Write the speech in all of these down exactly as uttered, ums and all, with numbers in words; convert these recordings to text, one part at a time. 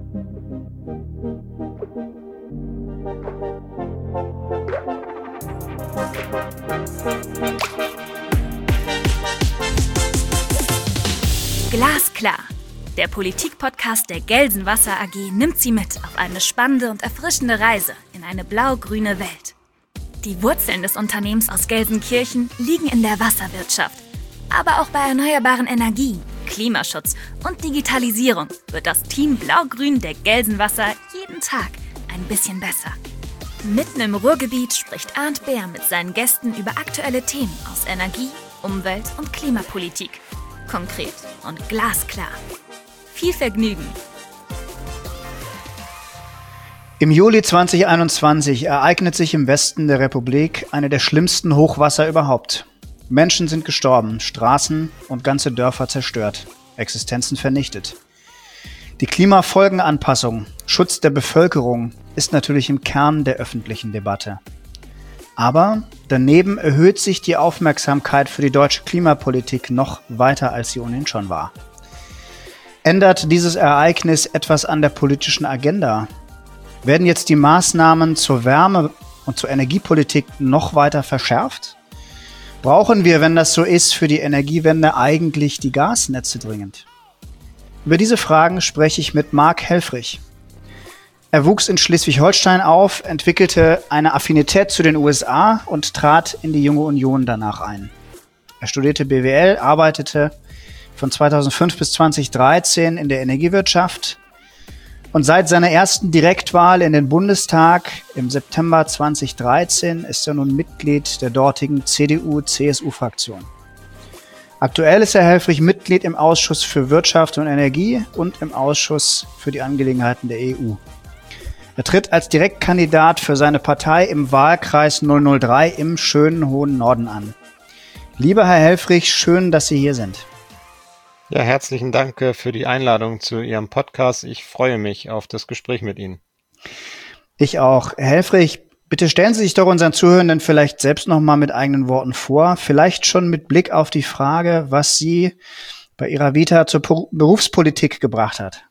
Glasklar. Der Politik-Podcast der Gelsenwasser A G nimmt Sie mit auf eine spannende und erfrischende Reise in eine blau-grüne Welt. Die Wurzeln des Unternehmens aus Gelsenkirchen liegen in der Wasserwirtschaft. Aber auch bei erneuerbaren Energien, Klimaschutz und Digitalisierung wird das Team Blau-Grün der Gelsenwasser jeden Tag ein bisschen besser. Mitten im Ruhrgebiet spricht Arndt Bär mit seinen Gästen über aktuelle Themen aus Energie, Umwelt und Klimapolitik. Konkret und glasklar. Viel Vergnügen! Im Juli zweitausendeinundzwanzig ereignet sich im Westen der Republik eine der schlimmsten Hochwasser überhaupt. Menschen sind gestorben, Straßen und ganze Dörfer zerstört, Existenzen vernichtet. Die Klimafolgenanpassung, Schutz der Bevölkerung ist natürlich im Kern der öffentlichen Debatte. Aber daneben erhöht sich die Aufmerksamkeit für die deutsche Klimapolitik noch weiter, als sie ohnehin schon war. Ändert dieses Ereignis etwas an der politischen Agenda? Werden jetzt die Maßnahmen zur Wärme- und zur Energiepolitik noch weiter verschärft? Brauchen wir, wenn das so ist, für die Energiewende eigentlich die Gasnetze dringend? Über diese Fragen spreche ich mit Marc Helfrich. Er wuchs in Schleswig-Holstein auf, entwickelte eine Affinität zu den U S A und trat in die Junge Union danach ein. Er studierte B W L, arbeitete von zweitausendfünf bis zweitausenddreizehn in der Energiewirtschaft und seit seiner ersten Direktwahl in den Bundestag im September zweitausenddreizehn ist er nun Mitglied der dortigen C D U C S U-Fraktion. Aktuell ist Herr Helfrich Mitglied im Ausschuss für Wirtschaft und Energie und im Ausschuss für die Angelegenheiten der E U. Er tritt als Direktkandidat für seine Partei im Wahlkreis null null drei im schönen hohen Norden an. Lieber Herr Helfrich, schön, dass Sie hier sind. Ja, herzlichen Dank für die Einladung zu Ihrem Podcast. Ich freue mich auf das Gespräch mit Ihnen. Ich auch. Herr Helfrich, bitte stellen Sie sich doch unseren Zuhörenden vielleicht selbst noch mal mit eigenen Worten vor. Vielleicht schon mit Blick auf die Frage, was Sie bei Ihrer Vita zur Berufspolitik gebracht hat.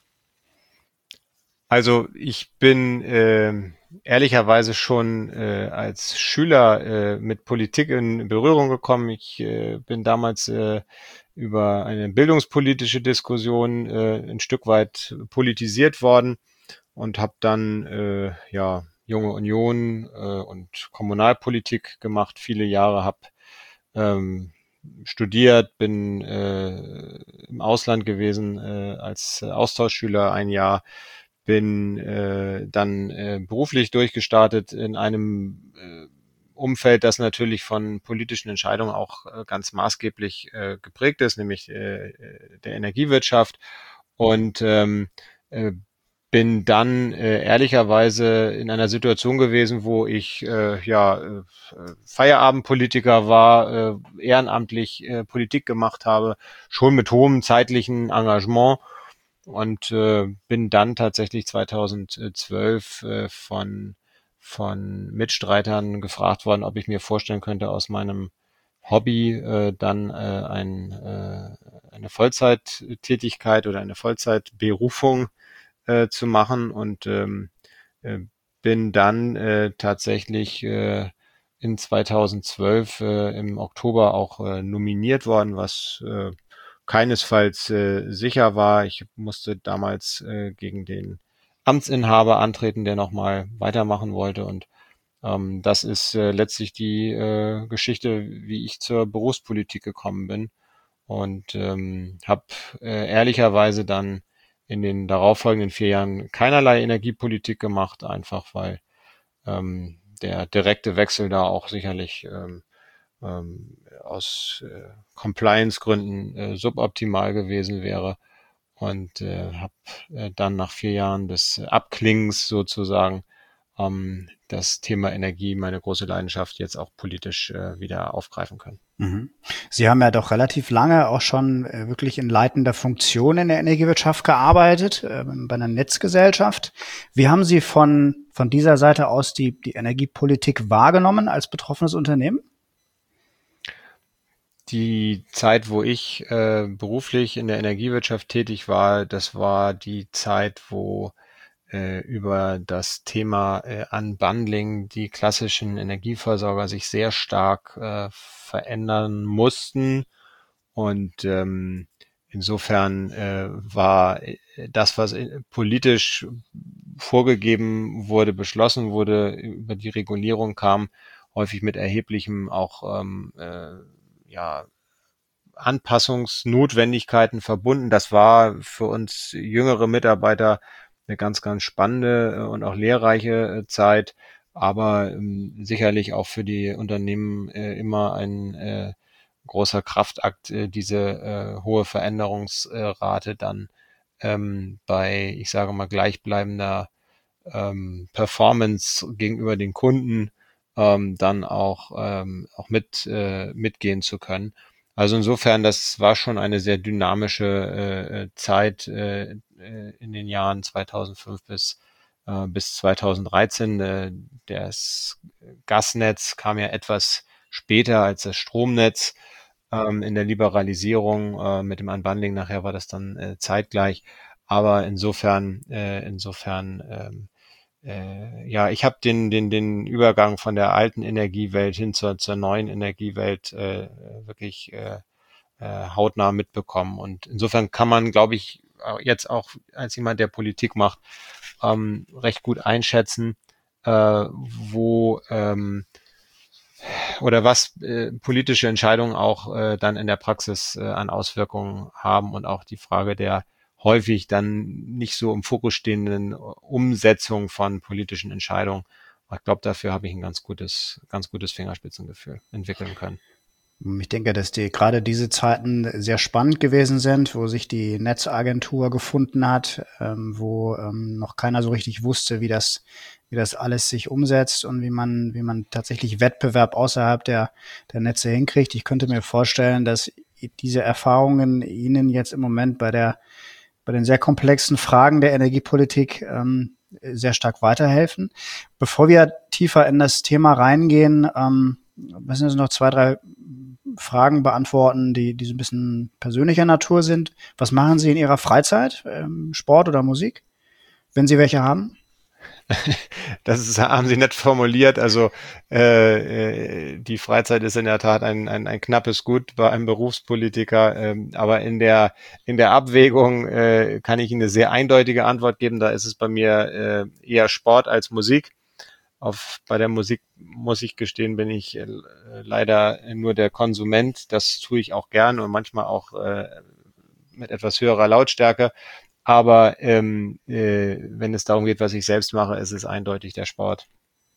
Also ich bin äh, ehrlicherweise schon äh, als Schüler äh, mit Politik in Berührung gekommen. Ich äh, bin damals äh, über eine bildungspolitische Diskussion äh, ein Stück weit politisiert worden und habe dann äh, ja Junge Union äh, und Kommunalpolitik gemacht. Viele Jahre habe ähm, studiert, bin äh, im Ausland gewesen äh, als Austauschschüler ein Jahr. Bin äh, dann äh, beruflich durchgestartet in einem äh, Umfeld, das natürlich von politischen Entscheidungen auch äh, ganz maßgeblich äh, geprägt ist, nämlich äh, der Energiewirtschaft. Und ähm, äh, bin dann äh, ehrlicherweise in einer Situation gewesen, wo ich äh, ja äh, Feierabendpolitiker war, äh, ehrenamtlich äh, Politik gemacht habe, schon mit hohem zeitlichen Engagement. Und äh, bin dann tatsächlich zweitausendzwölf äh, von von Mitstreitern gefragt worden, ob ich mir vorstellen könnte, aus meinem Hobby äh, dann äh, ein, äh, eine Vollzeittätigkeit oder eine Vollzeitberufung äh, zu machen. Und ähm, äh, bin dann äh, tatsächlich äh, in zweitausendzwölf äh, im Oktober auch äh, nominiert worden, was äh, keinesfalls äh, sicher war. Ich musste damals äh, gegen den Amtsinhaber antreten, der nochmal weitermachen wollte. Und ähm, das ist äh, letztlich die äh, Geschichte, wie ich zur Berufspolitik gekommen bin. Und ähm, habe äh, ehrlicherweise dann in den darauffolgenden vier Jahren keinerlei Energiepolitik gemacht, einfach weil ähm, der direkte Wechsel da auch sicherlich ähm, ähm, aus äh, Compliance-Gründen äh, suboptimal gewesen wäre und äh, habe äh, dann nach vier Jahren des Abklingens sozusagen ähm, das Thema Energie, meine große Leidenschaft, jetzt auch politisch äh, wieder aufgreifen können. Mhm. Sie haben ja doch relativ lange auch schon äh, wirklich in leitender Funktion in der Energiewirtschaft gearbeitet, äh, bei einer Netzgesellschaft. Wie haben Sie von, von dieser Seite aus die, die Energiepolitik wahrgenommen als betroffenes Unternehmen? Die Zeit, wo ich äh, beruflich in der Energiewirtschaft tätig war, das war die Zeit, wo äh, über das Thema äh, Unbundling die klassischen Energieversorger sich sehr stark äh, verändern mussten. Und ähm, insofern äh, war äh, das, was äh, politisch vorgegeben wurde, beschlossen wurde, über die Regulierung kam, häufig mit erheblichem auch ähm, äh, ja, Anpassungsnotwendigkeiten verbunden. Das war für uns jüngere Mitarbeiter eine ganz, ganz spannende äh, und auch lehrreiche äh, Zeit, aber ähm, sicherlich auch für die Unternehmen äh, immer ein äh, großer Kraftakt, äh, diese äh, hohe Veränderungsrate dann ähm, bei, ich sage mal, gleichbleibender ähm, Performance gegenüber den Kunden ähm, dann auch, ähm, auch mit, äh, mitgehen zu können. Also insofern, das war schon eine sehr dynamische äh, Zeit äh, in den Jahren zweitausendfünf bis, äh, bis zweitausenddreizehn. Äh, das Gasnetz kam ja etwas später als das Stromnetz ähm, in der Liberalisierung. Äh, mit dem Unbundling nachher war das dann äh, zeitgleich. Aber insofern, äh, insofern ähm, äh, ja, ich habe den, den, den Übergang von der alten Energiewelt hin zur, zur neuen Energiewelt äh, wirklich äh, äh, hautnah mitbekommen. Und insofern kann man, glaube ich, jetzt auch als jemand, der Politik macht, ähm, recht gut einschätzen, äh, wo ähm, oder was äh, politische Entscheidungen auch äh, dann in der Praxis äh, an Auswirkungen haben und auch die Frage der häufig dann nicht so im Fokus stehenden Umsetzung von politischen Entscheidungen. Ich glaube, dafür habe ich ein ganz gutes, ganz gutes Fingerspitzengefühl entwickeln können. Ich denke, dass die gerade diese Zeiten sehr spannend gewesen sind, wo sich die Netzagentur gefunden hat, ähm, wo ähm, noch keiner so richtig wusste, wie das, wie das alles sich umsetzt und wie man, wie man tatsächlich Wettbewerb außerhalb der, der Netze hinkriegt. Ich könnte mir vorstellen, dass diese Erfahrungen Ihnen jetzt im Moment bei der, bei den sehr komplexen Fragen der Energiepolitik ähm, sehr stark weiterhelfen. Bevor wir tiefer in das Thema reingehen, ähm, müssen Sie noch zwei, drei Fragen beantworten, die, die so ein bisschen persönlicher Natur sind. Was machen Sie in Ihrer Freizeit? Ähm, Sport oder Musik? Wenn Sie welche haben? Das ist, haben Sie nett formuliert. Also äh, äh, die Freizeit ist in der Tat ein, ein, ein knappes Gut bei einem Berufspolitiker. Ähm, aber in der in der Abwägung äh, kann ich Ihnen eine sehr eindeutige Antwort geben. Da ist es bei mir äh, eher Sport als Musik. Auf, bei der Musik muss ich gestehen, bin ich äh, leider nur der Konsument. Das tue ich auch gern und manchmal auch äh, mit etwas höherer Lautstärke. Aber ähm, äh, wenn es darum geht, was ich selbst mache, ist es eindeutig der Sport.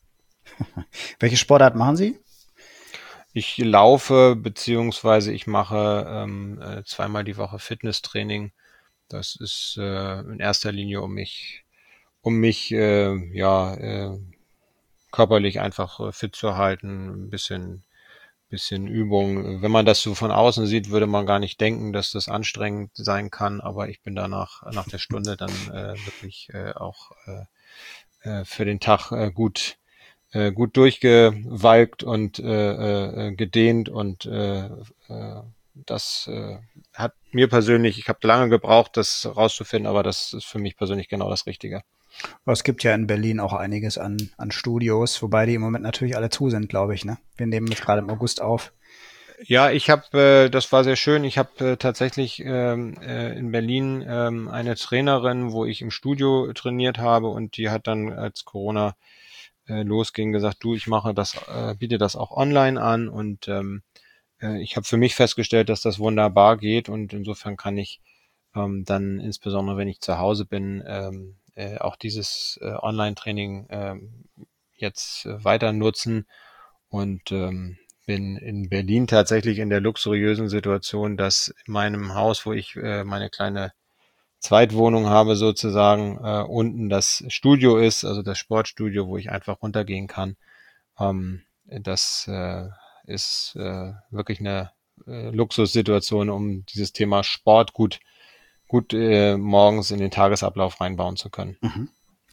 Welche Sportart machen Sie? Ich laufe, beziehungsweise ich mache ähm, äh, zweimal die Woche Fitnesstraining. Das ist äh, in erster Linie, um mich, um mich äh, ja äh, körperlich einfach äh, fit zu halten, ein bisschen, bisschen Übung. Wenn man das so von außen sieht, würde man gar nicht denken, dass das anstrengend sein kann, aber ich bin danach nach der Stunde dann äh, wirklich äh, auch äh, für den Tag äh, gut äh, gut durchgewalkt und äh, äh, gedehnt und äh, äh, das äh, hat mir persönlich, ich habe lange gebraucht, das rauszufinden, aber das ist für mich persönlich genau das Richtige. Es gibt ja in Berlin auch einiges an, an Studios, wobei die im Moment natürlich alle zu sind, glaube ich. Ne? Wir nehmen jetzt gerade im August auf. Ja, ich habe, äh, das war sehr schön. Ich habe äh, tatsächlich ähm, äh, in Berlin ähm, eine Trainerin, wo ich im Studio trainiert habe und die hat dann, als Corona äh, losging, gesagt, du, ich mache das, äh, biete das auch online an und ähm, äh, ich habe für mich festgestellt, dass das wunderbar geht und insofern kann ich ähm, dann insbesondere, wenn ich zu Hause bin, ähm, äh, auch dieses äh, Online-Training äh, jetzt äh, weiter nutzen und ähm, bin in Berlin tatsächlich in der luxuriösen Situation, dass in meinem Haus, wo ich äh, meine kleine Zweitwohnung habe sozusagen, äh, unten das Studio ist, also das Sportstudio, wo ich einfach runtergehen kann. Ähm, das äh, ist äh, wirklich eine äh, Luxussituation, um dieses Thema Sport gut gut äh, morgens in den Tagesablauf reinbauen zu können. Mhm.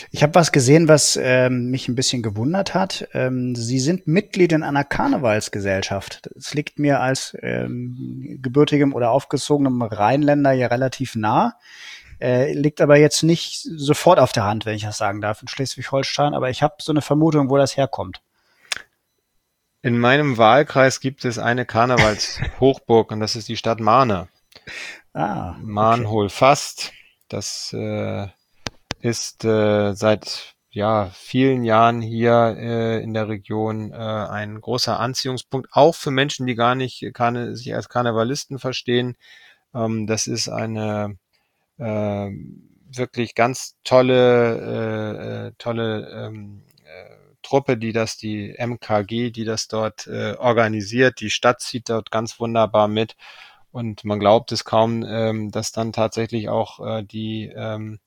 Ich habe was gesehen, was ähm, mich ein bisschen gewundert hat. Ähm, Sie sind Mitglied in einer Karnevalsgesellschaft. Das liegt mir als ähm, gebürtigem oder aufgezogenem Rheinländer ja relativ nah. Äh, liegt aber jetzt nicht sofort auf der Hand, wenn ich das sagen darf, in Schleswig-Holstein. Aber ich habe so eine Vermutung, wo das herkommt. In meinem Wahlkreis gibt es eine Karnevalshochburg und das ist die Stadt Mahne. Ah, okay. Mahn-Hohlfast. Das äh, ist äh, seit ja vielen Jahren hier äh, in der Region äh, ein großer Anziehungspunkt, auch für Menschen, die gar nicht Karne, sich als Karnevalisten verstehen. Ähm, das ist eine äh, wirklich ganz tolle, äh, äh, tolle ähm, äh, Truppe, die das, die M K G, die das dort äh, organisiert. Die Stadt zieht dort ganz wunderbar mit. Und man glaubt es kaum, ähm, dass dann tatsächlich auch äh, die ähm,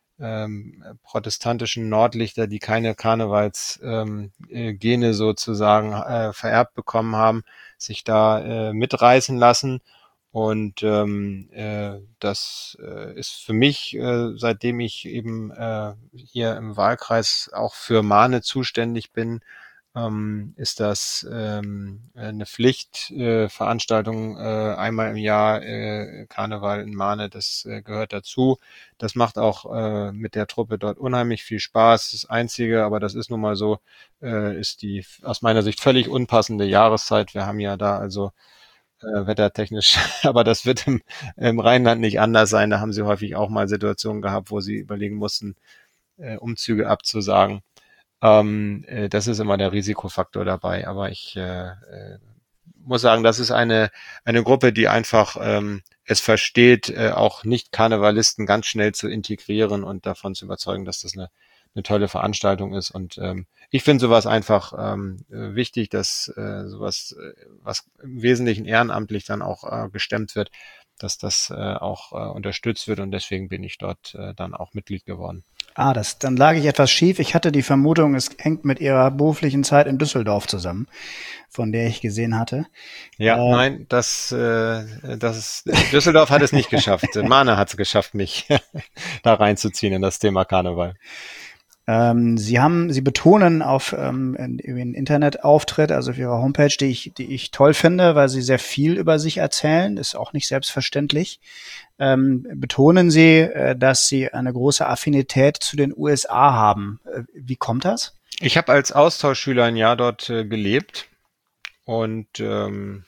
ähm, protestantischen Nordlichter, die keine Karnevalsgene ähm, äh, Gene sozusagen äh, vererbt bekommen haben, sich da äh, mitreißen lassen. Und ähm, äh, das äh, ist für mich, äh, seitdem ich eben äh, hier im Wahlkreis auch für Mahne zuständig bin, ähm, ist das ähm, eine Pflichtveranstaltung, äh, Veranstaltung, äh, einmal im Jahr äh, Karneval in Mahne, das äh, gehört dazu. Das macht auch äh, mit der Truppe dort unheimlich viel Spaß. Das Einzige, aber das ist nun mal so, äh, ist die aus meiner Sicht völlig unpassende Jahreszeit. Wir haben ja da also äh, wettertechnisch, aber das wird im, im Rheinland nicht anders sein. Da haben sie häufig auch mal Situationen gehabt, wo sie überlegen mussten, äh, Umzüge abzusagen. Ähm, äh, das ist immer der Risikofaktor dabei. Aber ich äh, äh, muss sagen, das ist eine, eine Gruppe, die einfach ähm, es versteht, äh, auch Nicht-Karnevalisten ganz schnell zu integrieren und davon zu überzeugen, dass das eine, eine tolle Veranstaltung ist. Und ähm, ich finde sowas einfach ähm, äh, wichtig, dass äh, sowas, äh, was im Wesentlichen ehrenamtlich dann auch äh, gestemmt wird, dass das äh, auch äh, unterstützt wird. Und deswegen bin ich dort äh, dann auch Mitglied geworden. Ah, das, dann lag ich etwas schief. Ich hatte die Vermutung, es hängt mit Ihrer beruflichen Zeit in Düsseldorf zusammen, von der ich gesehen hatte. Ja, Äh, nein, das, äh, das ist, Düsseldorf hat es nicht geschafft. Mahne hat es geschafft, mich da reinzuziehen in das Thema Karneval. Ähm, Sie haben, Sie betonen auf ähm, Ihren Internetauftritt, also auf Ihrer Homepage, die ich, die ich toll finde, weil Sie sehr viel über sich erzählen, ist auch nicht selbstverständlich. Ähm, betonen Sie, äh, dass Sie eine große Affinität zu den U S A haben. Äh, wie kommt das? Ich habe als Austauschschüler ein Jahr dort äh, gelebt und ähm,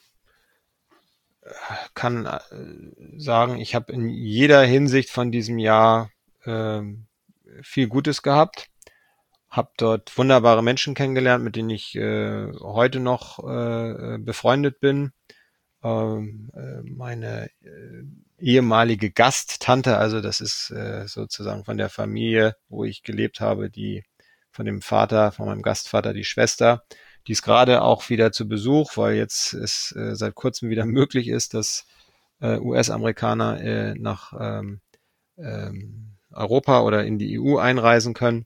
kann äh, sagen, ich habe in jeder Hinsicht von diesem Jahr äh, viel Gutes gehabt. Habe dort wunderbare Menschen kennengelernt, mit denen ich äh, heute noch äh, befreundet bin. Ähm, äh, meine äh, ehemalige Gasttante, also das ist äh, sozusagen von der Familie, wo ich gelebt habe, die von dem Vater, von meinem Gastvater, die Schwester, die ist gerade auch wieder zu Besuch, weil jetzt es äh, seit kurzem wieder möglich ist, dass äh, U S-Amerikaner äh, nach ähm, ähm, Europa oder in die E U einreisen können.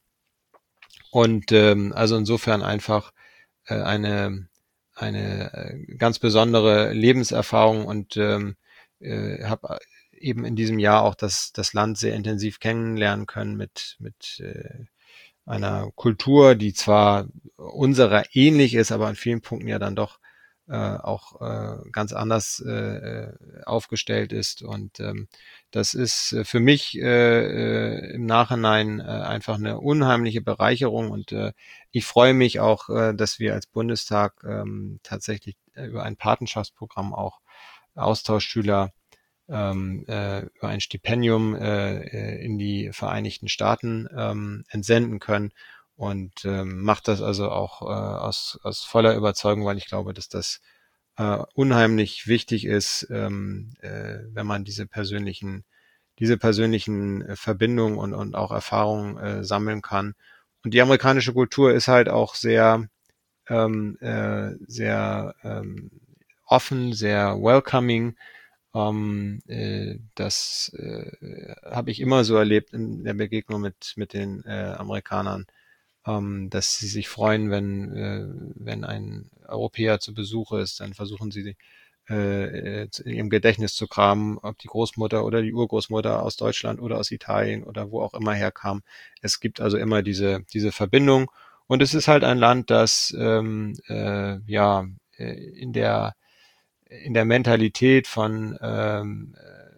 Und ähm, also insofern einfach äh, eine eine äh, ganz besondere Lebenserfahrung und ähm, äh, habe eben in diesem Jahr auch das das Land sehr intensiv kennenlernen können mit mit äh, einer Kultur, die zwar unserer ähnlich ist, aber an vielen Punkten ja dann doch äh, auch äh, ganz anders äh, aufgestellt ist. Und ähm, das ist äh, für mich äh, äh, im Nachhinein äh, einfach eine unheimliche Bereicherung. Und äh, ich freue mich auch, äh, dass wir als Bundestag ähm, tatsächlich äh, über ein Patenschaftsprogramm auch Austauschschüler ähm, äh, über ein Stipendium äh, in die Vereinigten Staaten ähm, entsenden können und ähm, macht das also auch äh, aus, aus voller Überzeugung, weil ich glaube, dass das äh, unheimlich wichtig ist, ähm, äh, wenn man diese persönlichen, diese persönlichen äh, Verbindungen und, und auch Erfahrungen äh, sammeln kann. Und die amerikanische Kultur ist halt auch sehr, ähm, äh, sehr ähm, offen, sehr welcoming. Ähm, äh, das äh, habe ich immer so erlebt in der Begegnung mit, mit den äh, Amerikanern, ähm, dass sie sich freuen, wenn, äh, wenn ein Europäer zu Besuch ist, dann versuchen sie äh, im Gedächtnis zu kramen, ob die Großmutter oder die Urgroßmutter aus Deutschland oder aus Italien oder wo auch immer herkam. Es gibt also immer diese, diese Verbindung. Und es ist halt ein Land, das ähm, äh, ja in der in der Mentalität von ähm,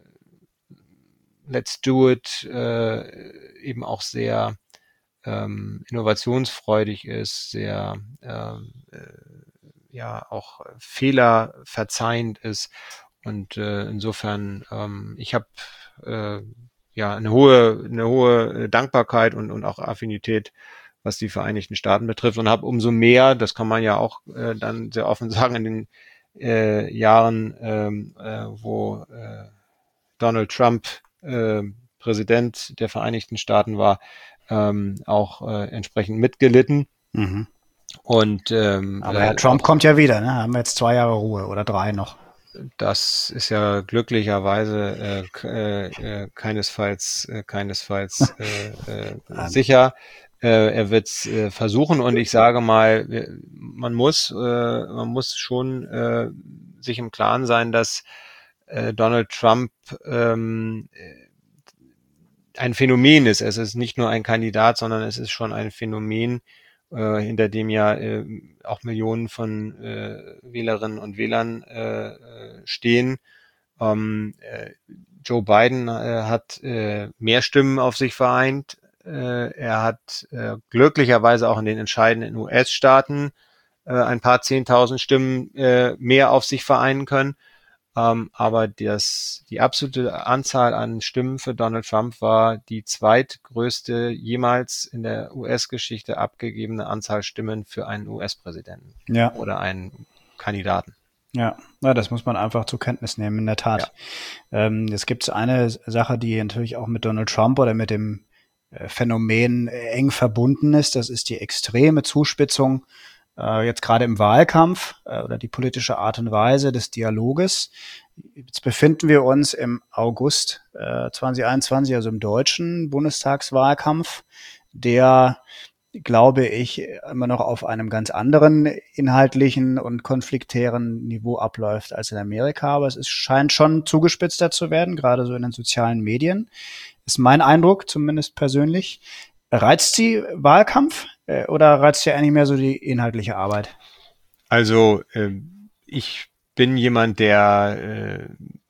Let's do it äh, eben auch sehr ähm, innovationsfreudig ist, sehr ähm, äh, ja auch Fehler verzeihend ist. Und äh, insofern, ähm, ich habe äh, ja eine hohe, eine hohe Dankbarkeit und, und auch Affinität, was die Vereinigten Staaten betrifft, und habe umso mehr, das kann man ja auch äh, dann sehr offen sagen, in den äh, Jahren, ähm, äh, wo äh, Donald Trump äh, Präsident der Vereinigten Staaten war, ähm, auch äh, entsprechend mitgelitten. Mhm. Und ähm, aber Herr Trump auch, kommt ja wieder, ne? Haben wir jetzt zwei Jahre Ruhe oder drei noch? Das ist ja glücklicherweise äh, äh, keinesfalls äh, keinesfalls äh, äh, sicher. Äh, er wird es äh, versuchen, und ich sage mal, man muss äh, man muss schon äh, sich im Klaren sein, dass äh, Donald Trump ähm, ein Phänomen ist. Es ist nicht nur ein Kandidat, sondern es ist schon ein Phänomen, äh, hinter dem ja äh, auch Millionen von äh, Wählerinnen und Wählern äh, stehen. Ähm, äh, Joe Biden äh, hat äh, mehr Stimmen auf sich vereint. Äh, er hat äh, glücklicherweise auch in den entscheidenden U S-Staaten äh, ein paar zehntausend Stimmen äh, mehr auf sich vereinen können. Um, aber das, die absolute Anzahl an Stimmen für Donald Trump war die zweitgrößte jemals in der U S-Geschichte abgegebene Anzahl Stimmen für einen U S-Präsidenten ja. oder einen Kandidaten. Ja, na, das muss man einfach zur Kenntnis nehmen, in der Tat. Ja. Ähm, es gibt eine Sache, die natürlich auch mit Donald Trump oder mit dem äh, Phänomen äh, eng verbunden ist. Das ist die extreme Zuspitzung jetzt gerade im Wahlkampf äh, oder die politische Art und Weise des Dialoges. Jetzt befinden wir uns im August äh, zwanzig einundzwanzig, also im deutschen Bundestagswahlkampf, der, glaube ich, immer noch auf einem ganz anderen inhaltlichen und konfliktären Niveau abläuft als in Amerika. Aber es ist, scheint schon zugespitzter zu werden, gerade so in den sozialen Medien. Ist mein Eindruck, zumindest persönlich. Reizt Sie Wahlkampf äh, oder reizt Sie eigentlich mehr so die inhaltliche Arbeit? Also äh, ich bin jemand, der äh,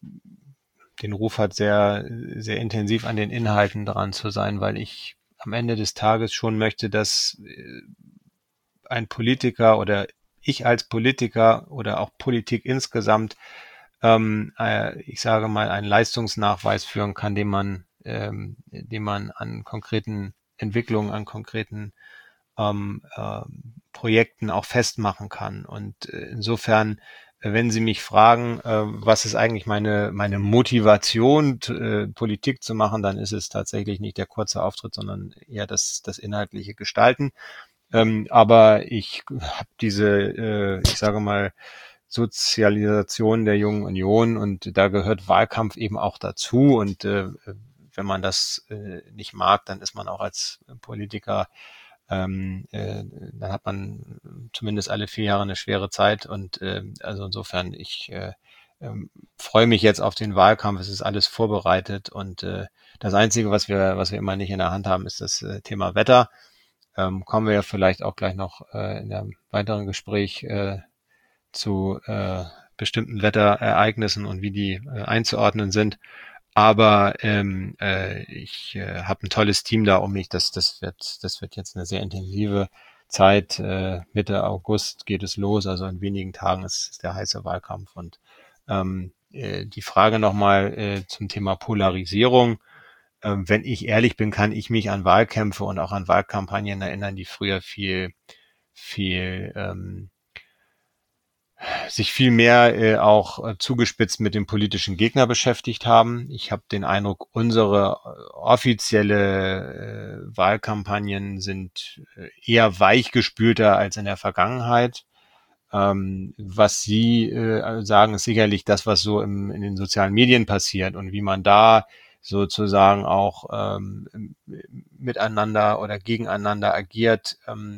den Ruf hat, sehr, sehr intensiv an den Inhalten dran zu sein, weil ich am Ende des Tages schon möchte, dass äh, ein Politiker oder ich als Politiker oder auch Politik insgesamt, ähm, äh, ich sage mal, einen Leistungsnachweis führen kann, den man, ähm, den man an konkreten Entwicklungen, an konkreten ähm, äh, Projekten auch festmachen kann. Und äh, insofern, äh, wenn Sie mich fragen, äh, was ist eigentlich meine meine Motivation, äh, Politik zu machen, dann ist es tatsächlich nicht der kurze Auftritt, sondern eher das das inhaltliche Gestalten. Ähm, aber ich habe diese, äh, ich sage mal, Sozialisation der Jungen Union, und da gehört Wahlkampf eben auch dazu. Und äh, wenn man das äh, nicht mag, dann ist man auch als Politiker, ähm, äh, dann hat man zumindest alle vier Jahre eine schwere Zeit. Und äh, also insofern, ich äh, äh, freue mich jetzt auf den Wahlkampf. Es ist alles vorbereitet, und äh, das Einzige, was wir, was wir immer nicht in der Hand haben, ist das äh, Thema Wetter. Ähm, kommen wir ja vielleicht auch gleich noch äh, in einem weiteren Gespräch äh, zu äh, bestimmten Wetterereignissen und wie die äh, einzuordnen sind. Aber ähm, äh, ich äh, habe ein tolles Team da um mich. Das, das wird, das wird jetzt eine sehr intensive Zeit. Äh, Mitte August geht es los. Also in wenigen Tagen ist, ist der heiße Wahlkampf. Und ähm, äh, die Frage nochmal äh, zum Thema Polarisierung. Ähm, wenn ich ehrlich bin, kann ich mich an Wahlkämpfe und auch an Wahlkampagnen erinnern, die früher viel, viel ähm, sich viel mehr äh, auch äh, zugespitzt mit dem politischen Gegner beschäftigt haben. Ich habe den Eindruck, unsere äh, offizielle äh, Wahlkampagnen sind äh, eher weichgespülter als in der Vergangenheit. Ähm, was Sie äh, sagen, ist sicherlich das, was so im, in den sozialen Medien passiert und wie man da sozusagen auch ähm, miteinander oder gegeneinander agiert. Ähm,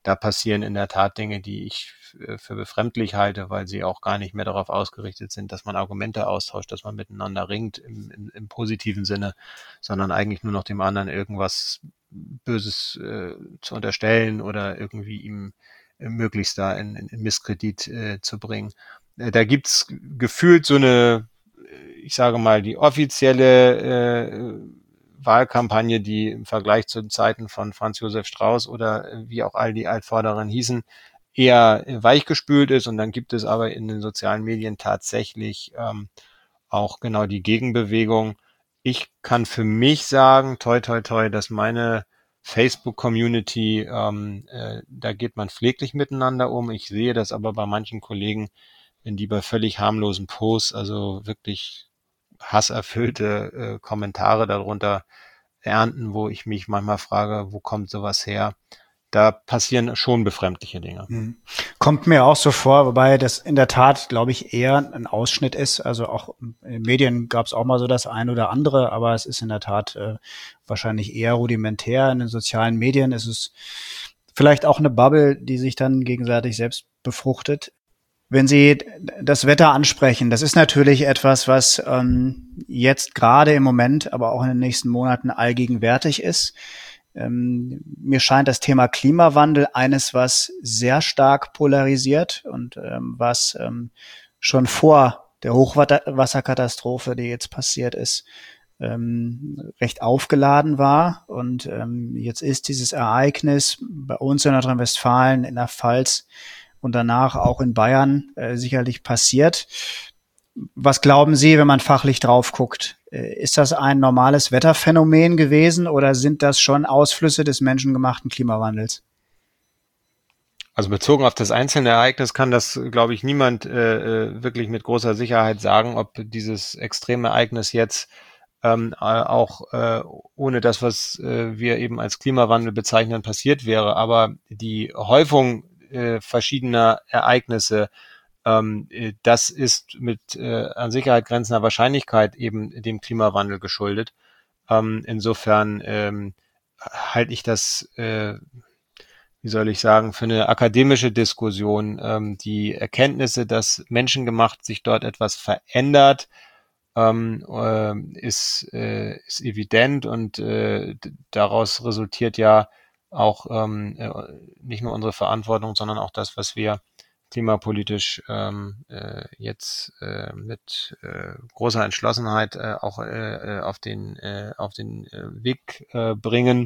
da passieren in der Tat Dinge, die ich für befremdlich halte, weil sie auch gar nicht mehr darauf ausgerichtet sind, dass man Argumente austauscht, dass man miteinander ringt im, im, im positiven Sinne, sondern eigentlich nur noch dem anderen irgendwas Böses äh, zu unterstellen oder irgendwie ihm äh, möglichst da in, in, in Misskredit äh, zu bringen. Äh, da gibt's gefühlt so eine, ich sage mal, die offizielle äh, Wahlkampagne, die im Vergleich zu den Zeiten von Franz Josef Strauß oder äh, wie auch all die Altvorderen hießen, eher weichgespült ist. Und dann gibt es aber in den sozialen Medien tatsächlich ähm, auch genau die Gegenbewegung. Ich kann für mich sagen, toi, toi, toi, dass meine Facebook-Community, ähm, äh, da geht man pfleglich miteinander um. Ich sehe das aber bei manchen Kollegen, wenn die bei völlig harmlosen Posts, also wirklich hasserfüllte äh, Kommentare darunter ernten, wo ich mich manchmal frage, wo kommt sowas her? Da passieren schon befremdliche Dinge. Hm. Kommt mir auch so vor, wobei das in der Tat, glaube ich, eher ein Ausschnitt ist. Also auch in den Medien gab es auch mal so das ein oder andere, aber es ist in der Tat äh, wahrscheinlich eher rudimentär. In den sozialen Medien ist es vielleicht auch eine Bubble, die sich dann gegenseitig selbst befruchtet. Wenn Sie das Wetter ansprechen, das ist natürlich etwas, was ähm, jetzt gerade im Moment, aber auch in den nächsten Monaten allgegenwärtig ist. Ähm, mir scheint das Thema Klimawandel eines, was sehr stark polarisiert und ähm, was ähm, schon vor der Hochwasserkatastrophe, die jetzt passiert ist, ähm, recht aufgeladen war. Und ähm, jetzt ist dieses Ereignis bei uns in Nordrhein-Westfalen, in der Pfalz und danach auch in Bayern äh, sicherlich passiert. Was glauben Sie, wenn man fachlich drauf guckt? Ist das ein normales Wetterphänomen gewesen oder sind das schon Ausflüsse des menschengemachten Klimawandels? Also bezogen auf das einzelne Ereignis kann das, glaube ich, niemand äh, wirklich mit großer Sicherheit sagen, ob dieses extreme Ereignis jetzt ähm, auch äh, ohne das, was äh, wir eben als Klimawandel bezeichnen, passiert wäre. Aber die Häufung äh, verschiedener Ereignisse, Ähm, das ist mit äh, an Sicherheit grenzender Wahrscheinlichkeit eben dem Klimawandel geschuldet. Ähm, insofern ähm, halte ich das, äh, wie soll ich sagen, für eine akademische Diskussion. Ähm, die Erkenntnisse, dass menschengemacht sich dort etwas verändert, ähm, äh, ist, äh, ist evident und äh, daraus resultiert ja auch ähm, äh, nicht nur unsere Verantwortung, sondern auch das, was wir klimapolitisch ähm, äh, jetzt äh, mit äh, großer Entschlossenheit äh, auch äh, auf den äh, auf den äh, Weg äh, bringen.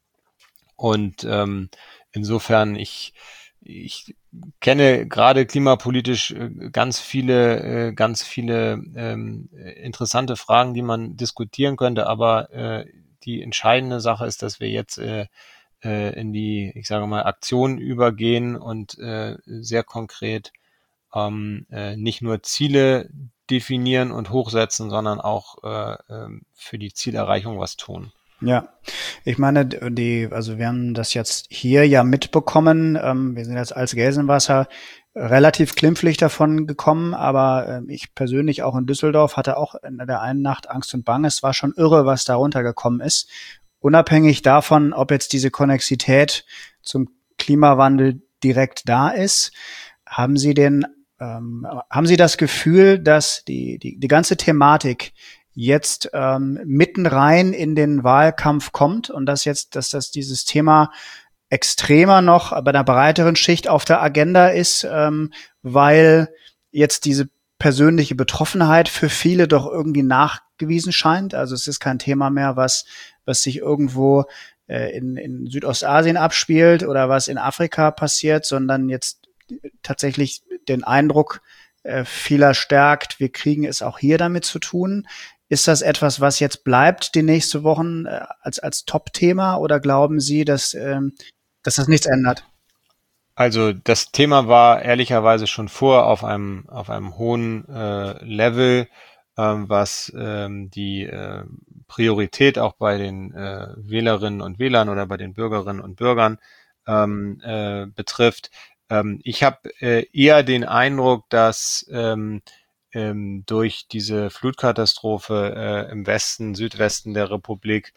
Und ähm, insofern ich ich kenne gerade klimapolitisch äh, ganz viele äh, ganz viele ähm, interessante Fragen, die man diskutieren könnte. Aber äh, die entscheidende Sache ist, dass wir jetzt äh, in die, ich sage mal, Aktion übergehen und äh, sehr konkret ähm, äh, nicht nur Ziele definieren und hochsetzen, sondern auch äh, äh, für die Zielerreichung was tun. Ja, ich meine, die, also wir haben das jetzt hier ja mitbekommen. Ähm, wir sind jetzt als Gelsenwasser relativ glimpflich davon gekommen, aber äh, ich persönlich auch in Düsseldorf hatte auch in der einen Nacht Angst und Bange. Es war schon irre, was da runtergekommen ist. Unabhängig davon, ob jetzt diese Konnexität zum Klimawandel direkt da ist, haben Sie den, ähm, haben Sie das Gefühl, dass die die, die ganze Thematik jetzt ähm, mitten rein in den Wahlkampf kommt und dass jetzt, dass das dieses Thema extremer noch bei einer breiteren Schicht auf der Agenda ist, ähm, weil jetzt diese persönliche Betroffenheit für viele doch irgendwie nachgewiesen scheint. Also es ist kein Thema mehr, was was sich irgendwo äh, in, in Südostasien abspielt oder was in Afrika passiert, sondern jetzt tatsächlich den Eindruck äh, vieler stärkt, wir kriegen es auch hier damit zu tun. Ist das etwas, was jetzt bleibt die nächsten Wochen äh, als als Top-Thema oder glauben Sie, dass ähm, dass das nichts ändert? Also das Thema war ehrlicherweise schon vor auf einem auf einem hohen äh, Level, ähm, was ähm, die äh, Priorität auch bei den äh, Wählerinnen und Wählern oder bei den Bürgerinnen und Bürgern ähm, äh, betrifft. Ähm, ich habe äh, eher den Eindruck, dass ähm, ähm, durch diese Flutkatastrophe äh, im Westen, Südwesten der Republik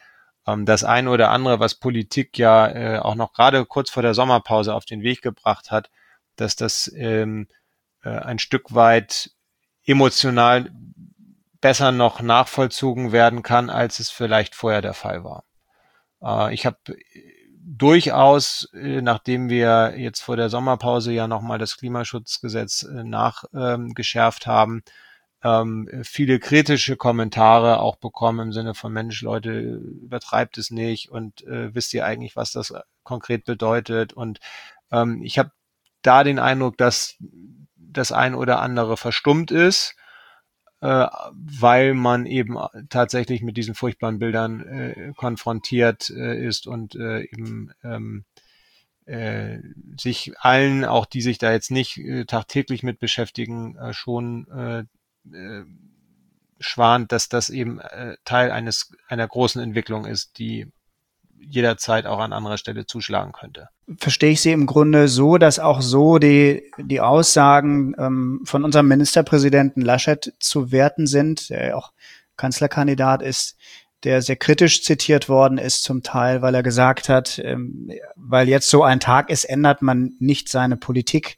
ähm, das eine oder andere, was Politik ja äh, auch noch gerade kurz vor der Sommerpause auf den Weg gebracht hat, dass das ähm, äh, ein Stück weit emotional besser noch nachvollzogen werden kann, als es vielleicht vorher der Fall war. Äh, ich habe durchaus, äh, nachdem wir jetzt vor der Sommerpause ja nochmal das Klimaschutzgesetz äh, nachgeschärft ähm, haben, ähm, viele kritische Kommentare auch bekommen im Sinne von Mensch, Leute, übertreibt es nicht und äh, wisst ihr eigentlich, was das konkret bedeutet? Und ähm, ich habe da den Eindruck, dass das ein oder andere verstummt ist, äh, weil man eben tatsächlich mit diesen furchtbaren Bildern äh, konfrontiert äh, ist und äh, eben ähm, äh, sich allen, auch die sich da jetzt nicht äh, tagtäglich mit beschäftigen, äh, schon äh, äh, schwant, dass das eben äh, Teil eines einer großen Entwicklung ist, die jederzeit auch an anderer Stelle zuschlagen könnte. Verstehe ich Sie im Grunde so, dass auch so die, die Aussagen ähm, von unserem Ministerpräsidenten Laschet zu werten sind, der ja auch Kanzlerkandidat ist, der sehr kritisch zitiert worden ist zum Teil, weil er gesagt hat, ähm, weil jetzt so ein Tag ist, ändert man nicht seine Politik.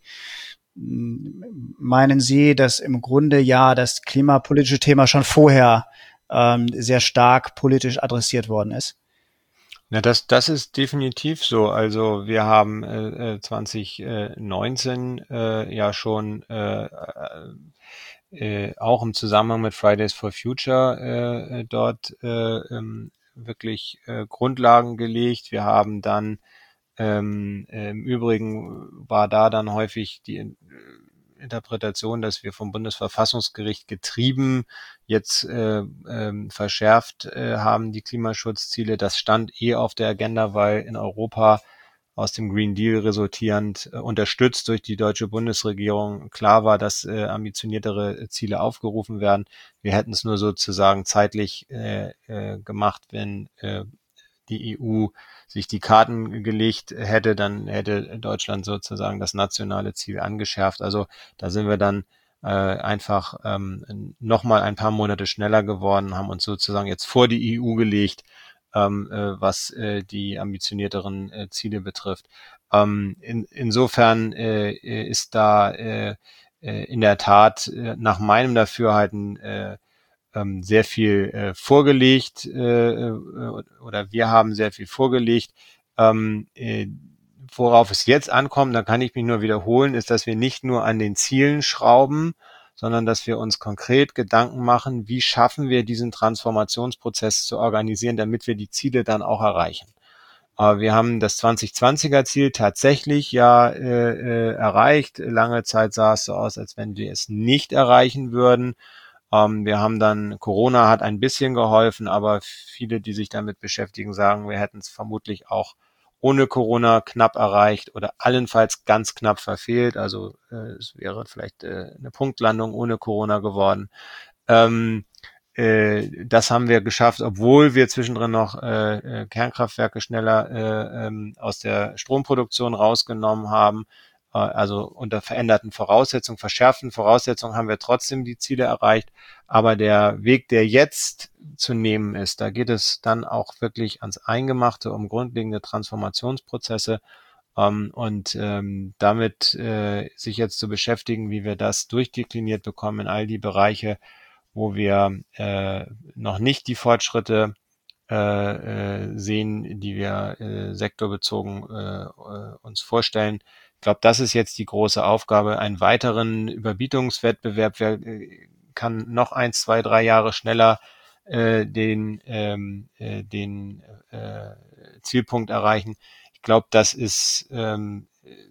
Meinen Sie, dass im Grunde ja das klimapolitische Thema schon vorher ähm, sehr stark politisch adressiert worden ist? Na, das, das ist definitiv so. Also wir haben äh, zwanzig neunzehn äh, ja schon äh, äh, auch im Zusammenhang mit Fridays for Future äh, dort äh, ähm, wirklich äh, Grundlagen gelegt. Wir haben dann ähm, im Übrigen war da dann häufig die äh, Interpretation, dass wir vom Bundesverfassungsgericht getrieben jetzt äh, ähm, verschärft äh, haben die Klimaschutzziele. Das stand eh auf der Agenda, weil in Europa aus dem Green Deal resultierend, äh, unterstützt durch die deutsche Bundesregierung, klar war, dass äh, ambitioniertere Ziele aufgerufen werden. Wir hätten es nur sozusagen zeitlich äh, äh, gemacht, wenn äh, die E U sich die Karten gelegt hätte, dann hätte Deutschland sozusagen das nationale Ziel angeschärft. Also da sind wir dann äh, einfach ähm, nochmal ein paar Monate schneller geworden, haben uns sozusagen jetzt vor die E U gelegt, ähm, äh, was äh, die ambitionierteren äh, Ziele betrifft. Ähm, in, insofern äh, ist da äh, äh, in der Tat äh, nach meinem Dafürhalten äh, sehr viel äh, vorgelegt äh, oder wir haben sehr viel vorgelegt. Ähm, äh, worauf es jetzt ankommt, da kann ich mich nur wiederholen, ist, dass wir nicht nur an den Zielen schrauben, sondern dass wir uns konkret Gedanken machen, wie schaffen wir diesen Transformationsprozess zu organisieren, damit wir die Ziele dann auch erreichen. Aber wir haben das zwanzig zwanziger Ziel tatsächlich ja äh, äh, erreicht. Lange Zeit sah es so aus, als wenn wir es nicht erreichen würden. Wir haben dann, Corona hat ein bisschen geholfen, aber viele, die sich damit beschäftigen, sagen, wir hätten es vermutlich auch ohne Corona knapp erreicht oder allenfalls ganz knapp verfehlt. Also äh, es wäre vielleicht äh, eine Punktlandung ohne Corona geworden. Ähm, äh, das haben wir geschafft, obwohl wir zwischendrin noch äh, Kernkraftwerke schneller äh, ähm, aus der Stromproduktion rausgenommen haben. Also unter veränderten Voraussetzungen, verschärften Voraussetzungen haben wir trotzdem die Ziele erreicht. Aber der Weg, der jetzt zu nehmen ist, da geht es dann auch wirklich ans Eingemachte um grundlegende Transformationsprozesse. Und damit sich jetzt zu beschäftigen, wie wir das durchdekliniert bekommen in all die Bereiche, wo wir noch nicht die Fortschritte sehen, die wir sektorbezogen uns vorstellen. Ich glaube, das ist jetzt die große Aufgabe. Einen weiteren Überbietungswettbewerb, wer kann noch eins, zwei, drei Jahre schneller äh, den, ähm, äh, den äh, Zielpunkt erreichen. Ich glaube, das ist ähm,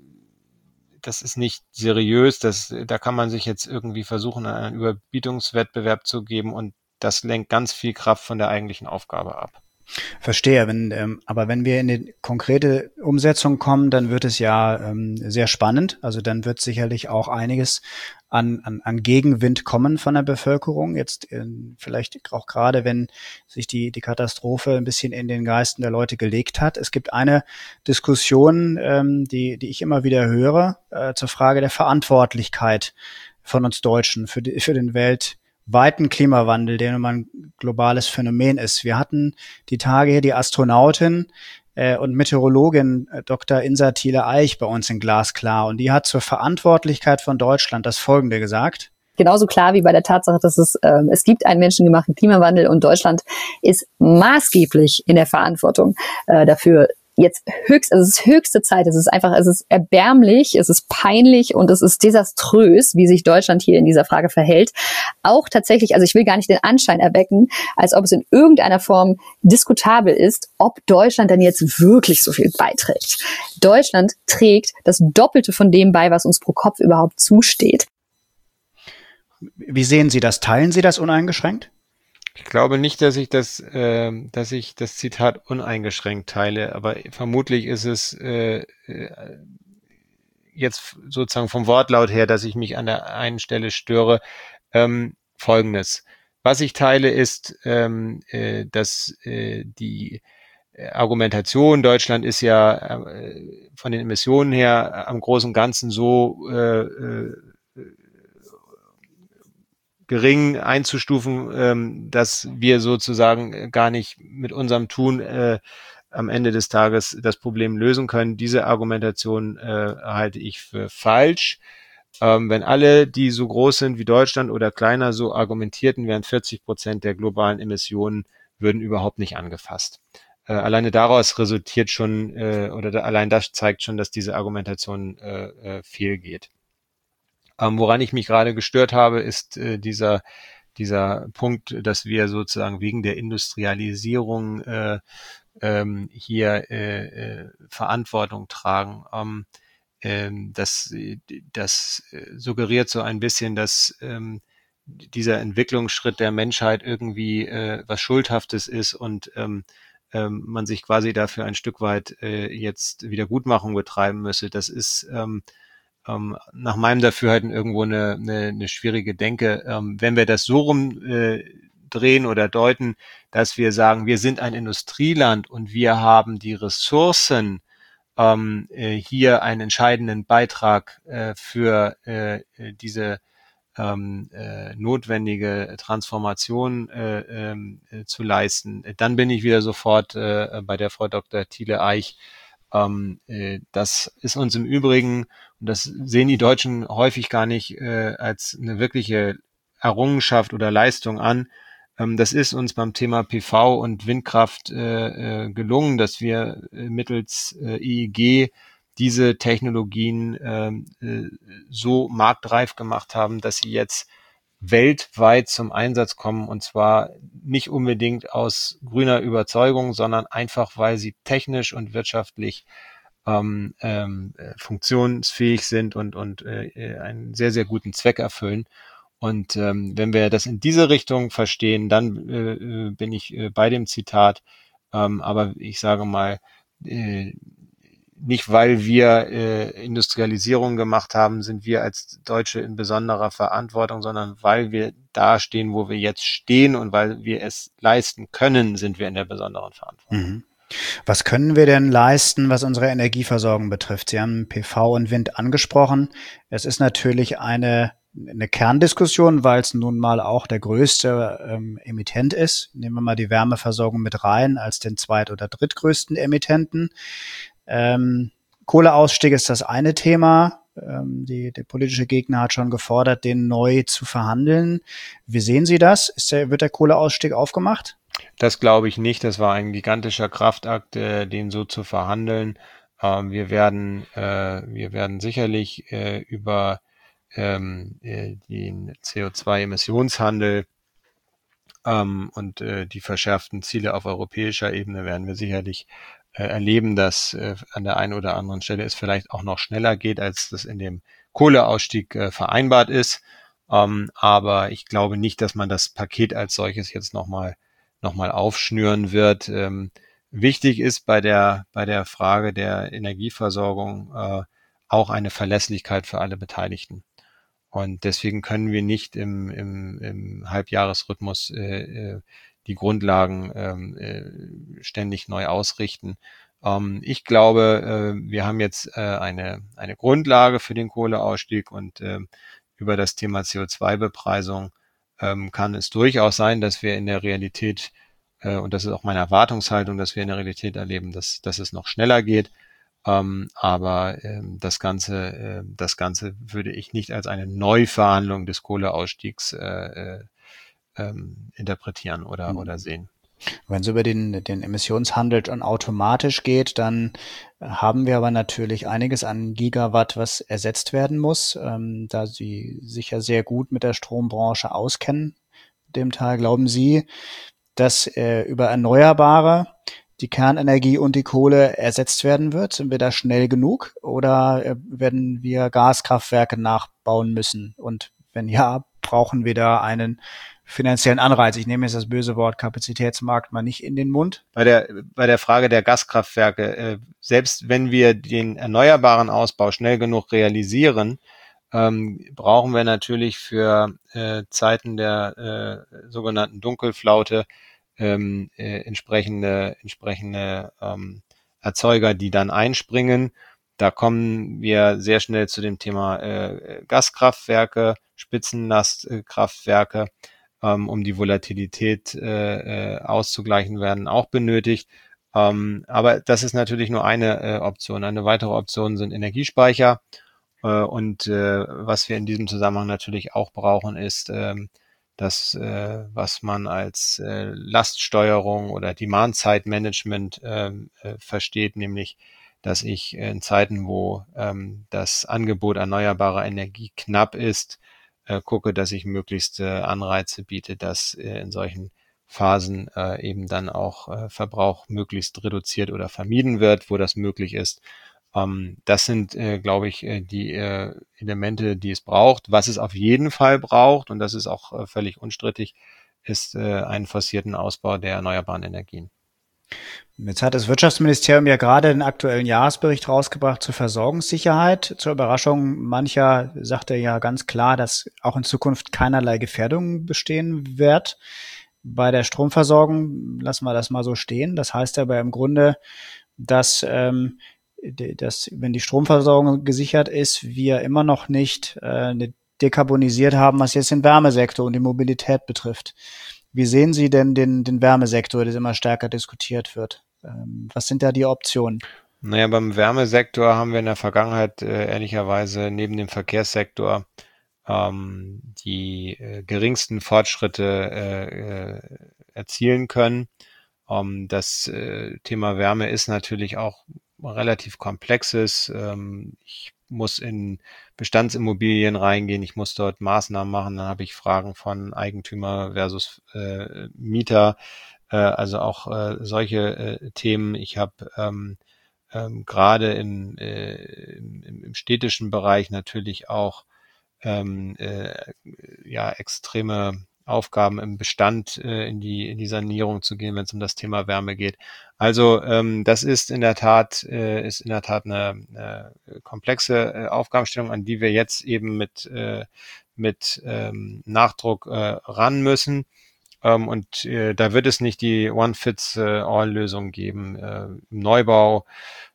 das ist nicht seriös. Das, da kann man sich jetzt irgendwie versuchen, einen Überbietungswettbewerb zu geben und das lenkt ganz viel Kraft von der eigentlichen Aufgabe ab. Verstehe, wenn, ähm, aber wenn wir in die konkrete Umsetzung kommen, dann wird es ja ähm, sehr spannend. Also dann wird sicherlich auch einiges an, an, an Gegenwind kommen von der Bevölkerung. Jetzt äh, vielleicht auch gerade, wenn sich die, die Katastrophe ein bisschen in den Geisten der Leute gelegt hat. Es gibt eine Diskussion, ähm, die, die ich immer wieder höre, äh, zur Frage der Verantwortlichkeit von uns Deutschen für, die, für den Welt- weiten Klimawandel, der nun mal ein globales Phänomen ist. Wir hatten die Tage hier die Astronautin äh, und Meteorologin äh, Doktor Insa Thiele-Eich bei uns in Glasklar, und die hat zur Verantwortlichkeit von Deutschland das Folgende gesagt. Genauso klar wie bei der Tatsache, dass es, ähm, es gibt einen menschengemachten Klimawandel und Deutschland ist maßgeblich in der Verantwortung äh, dafür. Jetzt höchst, also es ist höchste Zeit, es ist einfach, es ist erbärmlich, es ist peinlich und es ist desaströs, wie sich Deutschland hier in dieser Frage verhält. Auch tatsächlich, also ich will gar nicht den Anschein erwecken, als ob es in irgendeiner Form diskutabel ist, ob Deutschland denn jetzt wirklich so viel beiträgt. Deutschland trägt das Doppelte von dem bei, was uns pro Kopf überhaupt zusteht. Wie sehen Sie das? Teilen Sie das uneingeschränkt? Ich glaube nicht, dass ich das, äh, dass ich das Zitat uneingeschränkt teile, aber vermutlich ist es äh, jetzt sozusagen vom Wortlaut her, dass ich mich an der einen Stelle störe. Ähm, Folgendes: Was ich teile, ist, ähm, äh, dass äh, die Argumentation, Deutschland ist ja äh, von den Emissionen her am Großen und Ganzen so äh, äh, gering einzustufen, ähm, dass wir sozusagen gar nicht mit unserem Tun äh, am Ende des Tages das Problem lösen können. Diese Argumentation äh, halte ich für falsch. Ähm, wenn alle, die so groß sind wie Deutschland oder kleiner, so argumentierten, wären vierzig Prozent der globalen Emissionen würden überhaupt nicht angefasst. Äh, alleine daraus resultiert schon, äh, oder da, allein das zeigt schon, dass diese Argumentation äh, äh, fehlgeht. Ähm, woran ich mich gerade gestört habe, ist äh, dieser dieser Punkt, dass wir sozusagen wegen der Industrialisierung äh, ähm, hier äh, äh, Verantwortung tragen. Ähm, ähm, das, das suggeriert so ein bisschen, dass ähm, dieser Entwicklungsschritt der Menschheit irgendwie äh, was Schuldhaftes ist und ähm, ähm, man sich quasi dafür ein Stück weit äh, jetzt Wiedergutmachung betreiben müsse. Das ist ähm, ähm, nach meinem Dafürhalten irgendwo eine, eine, eine schwierige Denke. Ähm, wenn wir das so rum äh, drehen oder deuten, dass wir sagen, wir sind ein Industrieland und wir haben die Ressourcen, ähm, äh, hier einen entscheidenden Beitrag äh, für äh, diese ähm, äh, notwendige Transformation äh, ähm, äh, zu leisten, dann bin ich wieder sofort äh, bei der Frau Doktor Thiele-Eich. Ähm, äh, das ist uns im Übrigen, und das sehen die Deutschen häufig gar nicht äh, als eine wirkliche Errungenschaft oder Leistung an. Ähm, das ist uns beim Thema P V und Windkraft äh, äh, gelungen, dass wir äh, mittels äh, E E G diese Technologien ähm, äh, so marktreif gemacht haben, dass sie jetzt weltweit zum Einsatz kommen, und zwar nicht unbedingt aus grüner Überzeugung, sondern einfach, weil sie technisch und wirtschaftlich ähm, ähm, funktionsfähig sind und, und äh, einen sehr, sehr guten Zweck erfüllen. Und ähm, wenn wir das in diese Richtung verstehen, dann äh, bin ich äh, bei dem Zitat. Ähm, aber ich sage mal, äh, nicht weil wir äh, Industrialisierung gemacht haben, sind wir als Deutsche in besonderer Verantwortung, sondern weil wir da stehen, wo wir jetzt stehen und weil wir es leisten können, sind wir in der besonderen Verantwortung. Mhm. Was können wir denn leisten, was unsere Energieversorgung betrifft? Sie haben P V und Wind angesprochen. Es ist natürlich eine, eine Kerndiskussion, weil es nun mal auch der größte ähm, Emittent ist. Nehmen wir mal die Wärmeversorgung mit rein als den zweit- oder drittgrößten Emittenten. Ähm, Kohleausstieg ist das eine Thema. Ähm, die, der politische Gegner hat schon gefordert, den neu zu verhandeln. Wie sehen Sie das? Ist der, wird der Kohleausstieg aufgemacht? Das glaube ich nicht. Das war ein gigantischer Kraftakt, äh, den so zu verhandeln. Ähm, wir werden, äh, wir werden sicherlich äh, über ähm, äh, den C O zwei Emissionshandel ähm, und äh, die verschärften Ziele auf europäischer Ebene werden wir sicherlich äh, erleben, dass äh, an der einen oder anderen Stelle es vielleicht auch noch schneller geht, als das in dem Kohleausstieg äh, vereinbart ist. Ähm, aber ich glaube nicht, dass man das Paket als solches jetzt nochmal noch mal aufschnüren wird. Ähm, wichtig ist bei der, bei der Frage der Energieversorgung äh, auch eine Verlässlichkeit für alle Beteiligten. Und deswegen können wir nicht im, im, im Halbjahresrhythmus äh, die Grundlagen ähm, äh, ständig neu ausrichten. Ähm, ich glaube, äh, wir haben jetzt äh, eine, eine Grundlage für den Kohleausstieg und äh, über das Thema C O zwei Bepreisung ähm, kann es durchaus sein, dass wir in der Realität, äh, und das ist auch meine Erwartungshaltung, dass wir in der Realität erleben, dass, dass es noch schneller geht. Ähm, aber ähm, das Ganze, äh, das Ganze würde ich nicht als eine Neuverhandlung des Kohleausstiegs äh, äh, ähm, interpretieren oder, Mhm. oder sehen. Wenn es über den, den Emissionshandel schon automatisch geht, dann haben wir aber natürlich einiges an Gigawatt, was ersetzt werden muss. Ähm, da Sie sich ja sehr gut mit der Strombranche auskennen, dem Teil, glauben Sie, dass äh, über Erneuerbare die Kernenergie und die Kohle ersetzt werden wird? Sind wir da schnell genug oder äh, werden wir Gaskraftwerke nachbauen müssen? Und wenn ja, brauchen wir da einen finanziellen Anreiz? Ich nehme jetzt das böse Wort Kapazitätsmarkt mal nicht in den Mund. Bei der, bei der Frage der Gaskraftwerke, äh, selbst wenn wir den erneuerbaren Ausbau schnell genug realisieren, ähm, brauchen wir natürlich für äh, Zeiten der äh, sogenannten Dunkelflaute ähm, äh, entsprechende, entsprechende ähm, Erzeuger, die dann einspringen. Da kommen wir sehr schnell zu dem Thema äh, Gaskraftwerke, Spitzenlastkraftwerke, ähm, um die Volatilität äh, äh, auszugleichen, werden auch benötigt. Ähm, aber das ist natürlich nur eine äh, Option. Eine weitere Option sind Energiespeicher. Äh, und äh, was wir in diesem Zusammenhang natürlich auch brauchen, ist ähm, das, äh, was man als äh, Laststeuerung oder Demand-Side-Management ähm, äh, versteht, nämlich, dass ich in Zeiten, wo ähm, das Angebot erneuerbarer Energie knapp ist, äh, gucke, dass ich möglichst äh, Anreize biete, dass äh, in solchen Phasen äh, eben dann auch äh, Verbrauch möglichst reduziert oder vermieden wird, wo das möglich ist. Ähm, das sind, äh, glaube ich, äh, die äh, Elemente, die es braucht. Was es auf jeden Fall braucht, und das ist auch äh, völlig unstrittig, ist äh, einen forcierten Ausbau der erneuerbaren Energien. Jetzt hat das Wirtschaftsministerium ja gerade den aktuellen Jahresbericht rausgebracht zur Versorgungssicherheit. Zur Überraschung mancher sagt er ja ganz klar, dass auch in Zukunft keinerlei Gefährdung bestehen wird. Bei der Stromversorgung lassen wir das mal so stehen. Das heißt aber im Grunde, dass, ähm, dass wenn die Stromversorgung gesichert ist, wir immer noch nicht äh, eine dekarbonisiert haben, was jetzt den Wärmesektor und die Mobilität betrifft. Wie sehen Sie denn den, den Wärmesektor, der immer stärker diskutiert wird? Ähm, was sind da die Optionen? Naja, beim Wärmesektor haben wir in der Vergangenheit äh, ehrlicherweise neben dem Verkehrssektor ähm, die äh, geringsten Fortschritte äh, äh, erzielen können. Ähm, das äh, Thema Wärme ist natürlich auch relativ komplexes. Ähm, ich muss in Bestandsimmobilien reingehen, ich muss dort Maßnahmen machen, dann habe ich Fragen von Eigentümer versus äh, Mieter, äh, also auch äh, solche äh, Themen. Ich habe ähm, ähm, gerade im, äh, im, im städtischen Bereich natürlich auch ähm, äh, ja extreme Aufgaben im Bestand äh, in die in die Sanierung zu gehen, wenn es um das Thema Wärme geht. Also ähm, das ist in der Tat äh, ist in der Tat eine, eine komplexe äh, Aufgabenstellung, an die wir jetzt eben mit äh, mit ähm, Nachdruck äh, ran müssen. Ähm, und äh, da wird es nicht die One-Fits-All-Lösung geben. Äh, Im Neubau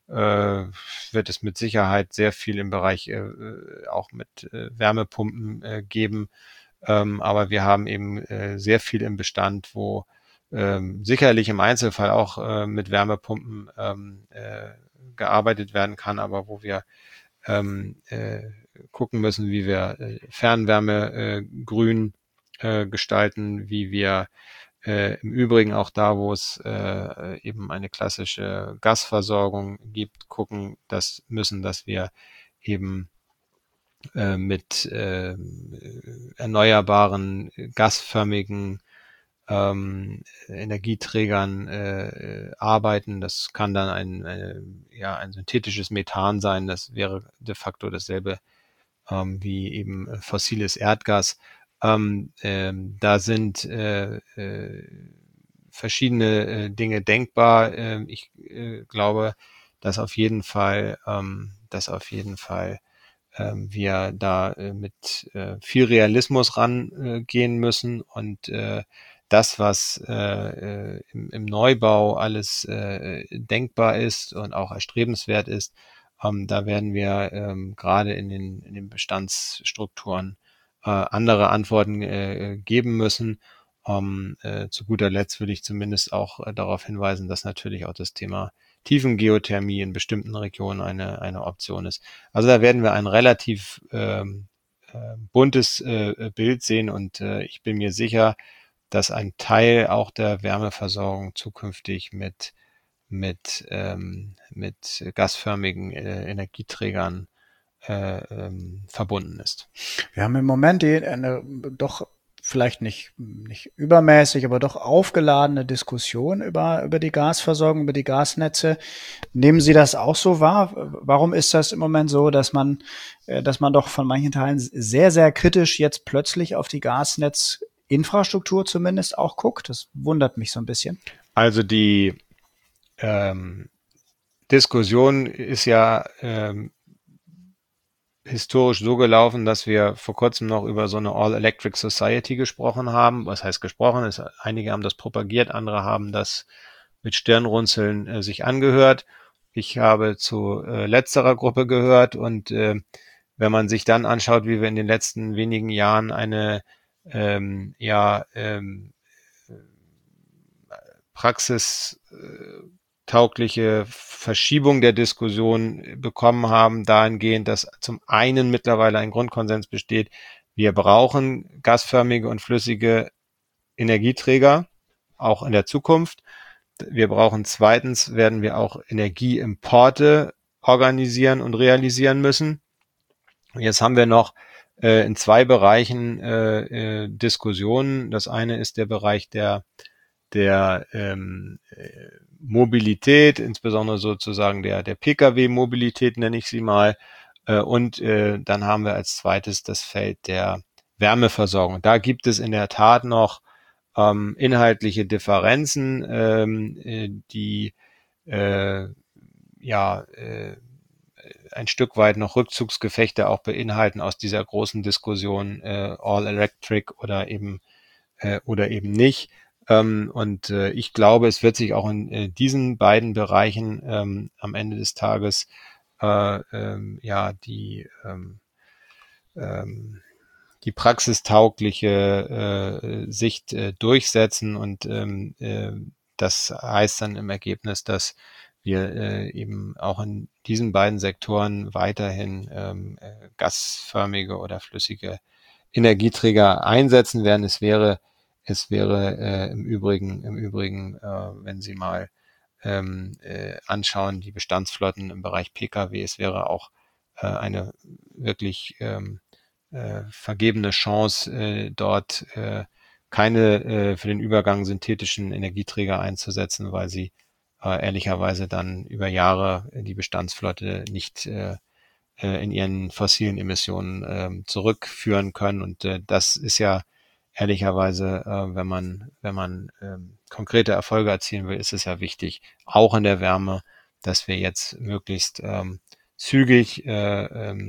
äh, wird es mit Sicherheit sehr viel im Bereich äh, auch mit äh, Wärmepumpen äh, geben. Ähm, aber wir haben eben äh, sehr viel im Bestand, wo ähm, sicherlich im Einzelfall auch äh, mit Wärmepumpen ähm, äh, gearbeitet werden kann, aber wo wir ähm, äh, gucken müssen, wie wir äh, Fernwärme äh, grün äh, gestalten, wie wir äh, im Übrigen auch da, wo es äh, eben eine klassische Gasversorgung gibt, gucken, dass müssen, dass wir eben äh, mit äh, erneuerbaren, gasförmigen ähm, Energieträgern äh, arbeiten. Das kann dann ein, äh, ja, ein synthetisches Methan sein. Das wäre de facto dasselbe ähm, wie eben fossiles Erdgas. Ähm, ähm, da sind äh, äh, verschiedene äh, Dinge denkbar. Ähm, ich äh, glaube, dass auf jeden Fall, ähm, dass auf jeden Fall ähm, wir da äh, mit äh, viel Realismus rangehen äh, müssen und äh, das, was äh, äh, im, im Neubau alles äh, denkbar ist und auch erstrebenswert ist, ähm, da werden wir ähm, gerade in den, in den Bestandsstrukturen äh, andere Antworten äh, geben müssen. Um, äh, zu guter Letzt würde ich zumindest auch äh, darauf hinweisen, dass natürlich auch das Thema Tiefengeothermie in bestimmten Regionen eine, eine Option ist. Also da werden wir ein relativ ähm, äh, buntes äh, Bild sehen und äh, ich bin mir sicher, dass ein Teil auch der Wärmeversorgung zukünftig mit, mit, ähm, mit gasförmigen äh, Energieträgern äh, ähm, verbunden ist. Wir haben im Moment die, eine doch vielleicht nicht, nicht übermäßig, aber doch aufgeladene Diskussion über, über die Gasversorgung, über die Gasnetze. Nehmen Sie das auch so wahr? Warum ist das im Moment so, dass man, dass man doch von manchen Teilen sehr, sehr kritisch jetzt plötzlich auf die Gasnetzinfrastruktur zumindest auch guckt? Das wundert mich so ein bisschen. Also die ähm, Diskussion ist ja ähm, historisch so gelaufen, dass wir vor kurzem noch über so eine All-Electric Society gesprochen haben. Was heißt gesprochen? Es, einige haben das propagiert, andere haben das mit Stirnrunzeln äh, sich angehört. Ich habe zu äh, letzterer Gruppe gehört und äh, wenn man sich dann anschaut, wie wir in den letzten wenigen Jahren eine ähm, ja ähm, Praxis äh, taugliche Verschiebung der Diskussion bekommen haben, dahingehend, dass zum einen mittlerweile ein Grundkonsens besteht, wir brauchen gasförmige und flüssige Energieträger, auch in der Zukunft. Wir brauchen zweitens, werden wir auch Energieimporte organisieren und realisieren müssen. Jetzt haben wir noch äh, in zwei Bereichen äh, äh, Diskussionen. Das eine ist der Bereich der der ähm, Mobilität, insbesondere sozusagen der der Pkw-Mobilität nenne ich sie mal, äh, und äh, dann haben wir als zweites das Feld der Wärmeversorgung. Da gibt es in der Tat noch ähm, inhaltliche Differenzen, ähm, äh, die äh, ja äh, ein Stück weit noch Rückzugsgefechte auch beinhalten aus dieser großen Diskussion äh, All Electric oder eben äh, oder eben nicht. Ähm, und äh, ich glaube, es wird sich auch in äh, diesen beiden Bereichen ähm, am Ende des Tages äh, ähm, ja die ähm, ähm, die praxistaugliche äh, Sicht äh, durchsetzen und ähm, äh, das heißt dann im Ergebnis, dass wir äh, eben auch in diesen beiden Sektoren weiterhin ähm, äh, gasförmige oder flüssige Energieträger einsetzen werden. Es wäre Es wäre äh, im Übrigen, im Übrigen, äh, wenn Sie mal ähm, äh, anschauen, die Bestandsflotten im Bereich Pkw, es wäre auch äh, eine wirklich ähm, äh, vergebene Chance, äh, dort äh, keine äh, für den Übergang synthetischen Energieträger einzusetzen, weil sie äh, ehrlicherweise dann über Jahre die Bestandsflotte nicht äh, in ihren fossilen Emissionen äh, zurückführen können. Und äh, das ist ja ehrlicherweise, äh, wenn man, wenn man ähm, konkrete Erfolge erzielen will, ist es ja wichtig, auch in der Wärme, dass wir jetzt möglichst ähm, zügig äh,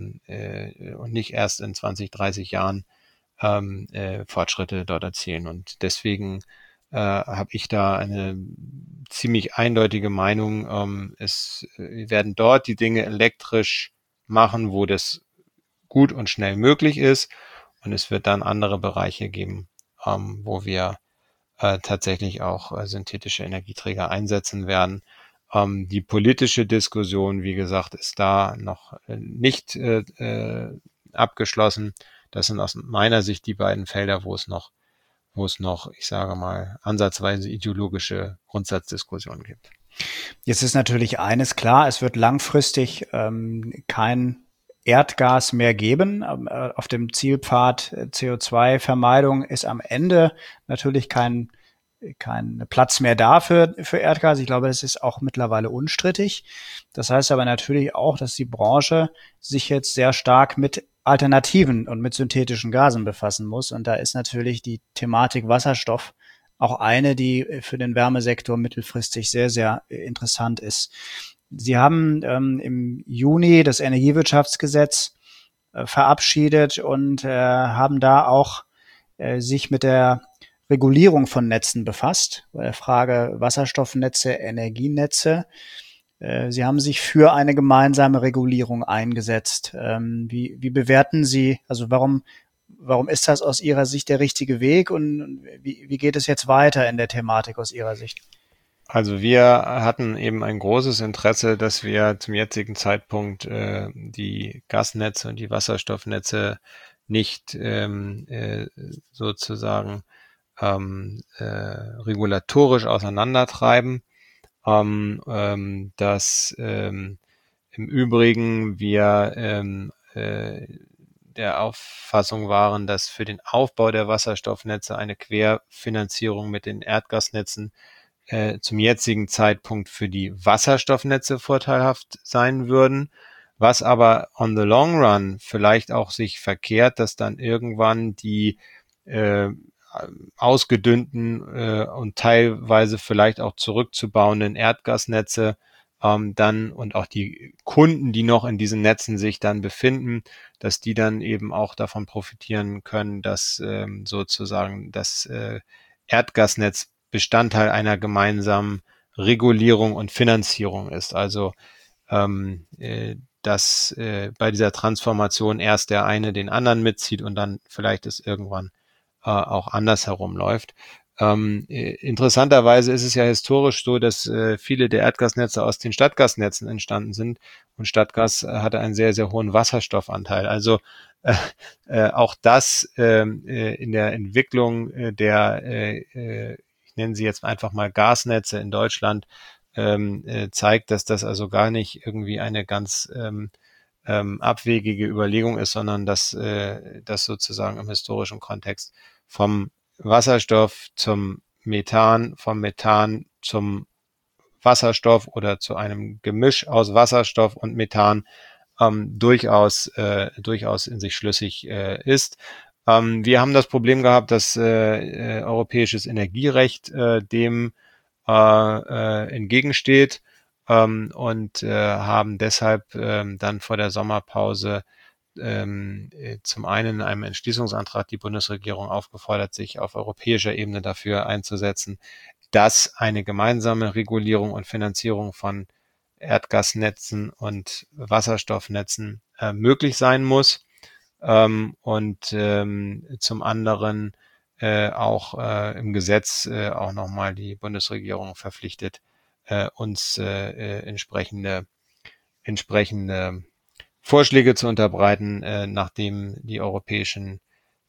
äh, und nicht erst in zwanzig, dreißig Jahren ähm, äh, Fortschritte dort erzielen. Und deswegen äh, habe ich da eine ziemlich eindeutige Meinung. Ähm, es äh, werden dort die Dinge elektrisch machen, wo das gut und schnell möglich ist. Und es wird dann andere Bereiche geben, ähm, wo wir äh, tatsächlich auch äh, synthetische Energieträger einsetzen werden. Ähm, die politische Diskussion, wie gesagt, ist da noch äh, nicht äh, äh, abgeschlossen. Das sind aus meiner Sicht die beiden Felder, wo es noch, wo es noch, ich sage mal, ansatzweise ideologische Grundsatzdiskussionen gibt. Jetzt ist natürlich eines klar, es wird langfristig ähm, kein Erdgas mehr geben. Auf dem Zielpfad C O zwei Vermeidung ist am Ende natürlich kein, kein Platz mehr da für, für Erdgas. Ich glaube, das ist auch mittlerweile unstrittig. Das heißt aber natürlich auch, dass die Branche sich jetzt sehr stark mit Alternativen und mit synthetischen Gasen befassen muss. Und da ist natürlich die Thematik Wasserstoff auch eine, die für den Wärmesektor mittelfristig sehr, sehr interessant ist. Sie haben ähm, im Juni das Energiewirtschaftsgesetz äh, verabschiedet und äh, haben da auch äh, sich mit der Regulierung von Netzen befasst, bei der Frage Wasserstoffnetze, Energienetze. Äh, Sie haben sich für eine gemeinsame Regulierung eingesetzt. Ähm, wie, wie bewerten Sie, also warum warum ist das aus Ihrer Sicht der richtige Weg und wie, wie geht es jetzt weiter in der Thematik aus Ihrer Sicht? Also wir hatten eben ein großes Interesse, dass wir zum jetzigen Zeitpunkt äh, die Gasnetze und die Wasserstoffnetze nicht ähm, äh, sozusagen ähm, äh, regulatorisch auseinandertreiben. Ähm, ähm, dass ähm, im Übrigen wir ähm, äh, der Auffassung waren, dass für den Aufbau der Wasserstoffnetze eine Querfinanzierung mit den Erdgasnetzen äh, zum jetzigen Zeitpunkt für die Wasserstoffnetze vorteilhaft sein würden, was aber on the long run vielleicht auch sich verkehrt, dass dann irgendwann die äh, ausgedünnten äh, und teilweise vielleicht auch zurückzubauenden Erdgasnetze ähm, dann und auch die Kunden, die noch in diesen Netzen sich dann befinden, dass die dann eben auch davon profitieren können, dass ähm, sozusagen das äh, Erdgasnetz Bestandteil einer gemeinsamen Regulierung und Finanzierung ist. Also ähm, äh, dass äh, bei dieser Transformation erst der eine den anderen mitzieht und dann vielleicht es irgendwann äh, auch andersherum läuft. Ähm, äh, interessanterweise ist es ja historisch so, dass äh, viele der Erdgasnetze aus den Stadtgasnetzen entstanden sind und Stadtgas äh, hatte einen sehr, sehr hohen Wasserstoffanteil. Also äh, äh, auch das äh, äh, in der Entwicklung äh, der äh, äh, nennen sie jetzt einfach mal Gasnetze in Deutschland, ähm, äh, zeigt, dass das also gar nicht irgendwie eine ganz ähm, ähm, abwegige Überlegung ist, sondern dass äh, das sozusagen im historischen Kontext vom Wasserstoff zum Methan, vom Methan zum Wasserstoff oder zu einem Gemisch aus Wasserstoff und Methan ähm, durchaus äh, durchaus in sich schlüssig äh, ist. Ähm, wir haben das Problem gehabt, dass äh, äh, europäisches Energierecht äh, dem äh, äh, entgegensteht ähm, und äh, haben deshalb ähm, dann vor der Sommerpause ähm, äh, zum einen in einem Entschließungsantrag die Bundesregierung aufgefordert, sich auf europäischer Ebene dafür einzusetzen, dass eine gemeinsame Regulierung und Finanzierung von Erdgasnetzen und Wasserstoffnetzen äh, möglich sein muss. Ähm, und ähm, zum anderen äh, auch äh, im Gesetz äh, auch nochmal die Bundesregierung verpflichtet, äh, uns äh, äh, entsprechende, entsprechende Vorschläge zu unterbreiten, äh, nachdem die europäischen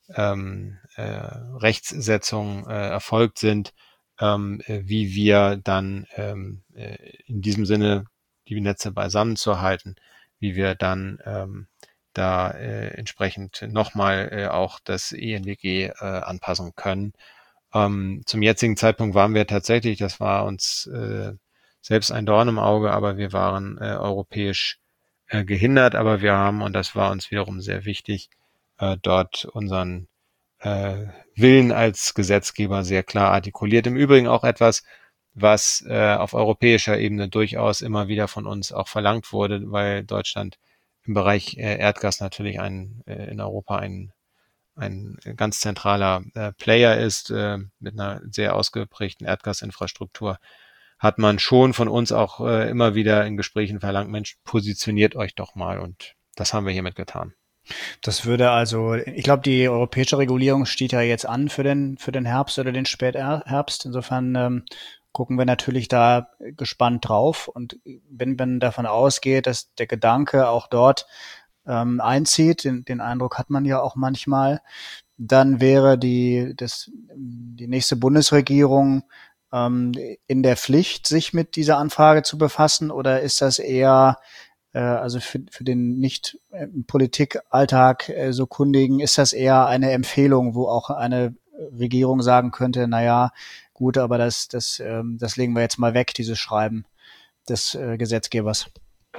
ähm, äh, Rechtssetzungen äh, erfolgt sind, ähm, äh, wie wir dann ähm, äh, in diesem Sinne die Netze beisammen zu halten, wie wir dann ähm, da äh, entsprechend nochmal äh, auch das E N W G äh, anpassen können. Ähm, zum jetzigen Zeitpunkt waren wir tatsächlich, das war uns äh, selbst ein Dorn im Auge, aber wir waren äh, europäisch äh, gehindert, aber wir haben, und das war uns wiederum sehr wichtig, äh, dort unseren äh, Willen als Gesetzgeber sehr klar artikuliert. Im Übrigen auch etwas, was äh, auf europäischer Ebene durchaus immer wieder von uns auch verlangt wurde, weil Deutschland im Bereich äh, Erdgas natürlich ein, äh, in Europa ein, ein ganz zentraler äh, Player ist, äh, mit einer sehr ausgeprägten Erdgasinfrastruktur, hat man schon von uns auch äh, immer wieder in Gesprächen verlangt, Mensch, positioniert euch doch mal, und das haben wir hiermit getan. Das würde also, ich glaube, die europäische Regulierung steht ja jetzt an für den für den Herbst oder den Spätherbst. Insofern ähm, gucken wir natürlich da gespannt drauf. Und wenn man davon ausgeht, dass der Gedanke auch dort ähm, einzieht, den, den Eindruck hat man ja auch manchmal, dann wäre die das die nächste Bundesregierung ähm, in der Pflicht, sich mit dieser Anfrage zu befassen, oder ist das eher also für, für den nicht im Politikalltag äh, so Kundigen, ist das eher eine Empfehlung, wo auch eine Regierung sagen könnte, na ja, gut, aber das, das, ähm, das legen wir jetzt mal weg, dieses Schreiben des äh, Gesetzgebers.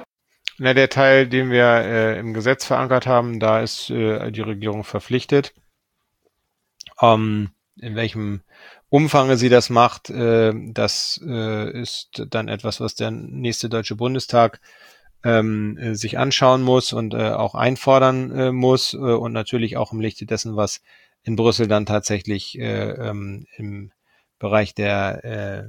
Na, der Teil, den wir äh, im Gesetz verankert haben, da ist äh, die Regierung verpflichtet. Ähm, in welchem Umfang sie das macht, äh, das äh, ist dann etwas, was der nächste Deutsche Bundestag Ähm, äh, sich anschauen muss und äh, auch einfordern äh, muss äh, und natürlich auch im Lichte dessen, was in Brüssel dann tatsächlich äh, ähm, im Bereich der äh,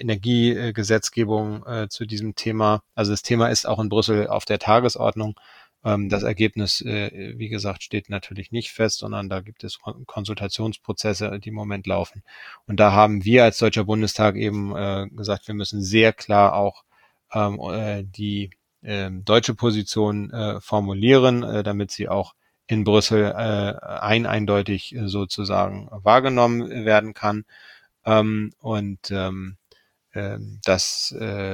Energiegesetzgebung äh, zu diesem Thema, also das Thema ist auch in Brüssel auf der Tagesordnung, Ähm, das Ergebnis, äh, wie gesagt, steht natürlich nicht fest, sondern da gibt es Konsultationsprozesse, die im Moment laufen. Und da haben wir als Deutscher Bundestag eben äh, gesagt, wir müssen sehr klar auch ähm, äh, die äh, deutsche Position äh, formulieren, äh, damit sie auch in Brüssel äh, ein eindeutig äh, sozusagen wahrgenommen werden kann. Ähm, und ähm, äh, das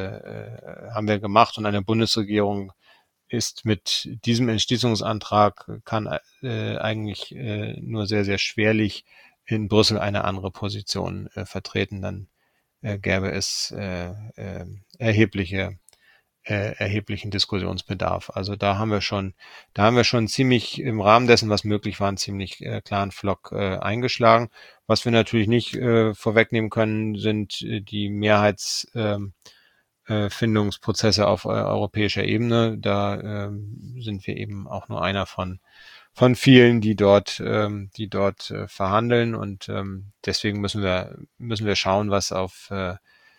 äh, haben wir gemacht, und eine Bundesregierung ist mit diesem Entschließungsantrag, kann äh, eigentlich äh, nur sehr, sehr schwerlich in Brüssel eine andere Position äh, vertreten. Dann äh, gäbe es äh, äh, erhebliche äh, erheblichen Diskussionsbedarf. Also da haben wir schon, da haben wir schon ziemlich im Rahmen dessen, was möglich war, einen ziemlich äh, klaren Pflock äh, eingeschlagen. Was wir natürlich nicht äh, vorwegnehmen können, sind äh, die Mehrheits äh, äh, Findungsprozesse auf äh, europäischer Ebene. Da äh, sind wir eben auch nur einer von von vielen, die dort, ähm, die dort äh, verhandeln, und ähm, deswegen müssen wir müssen wir schauen, was auf äh,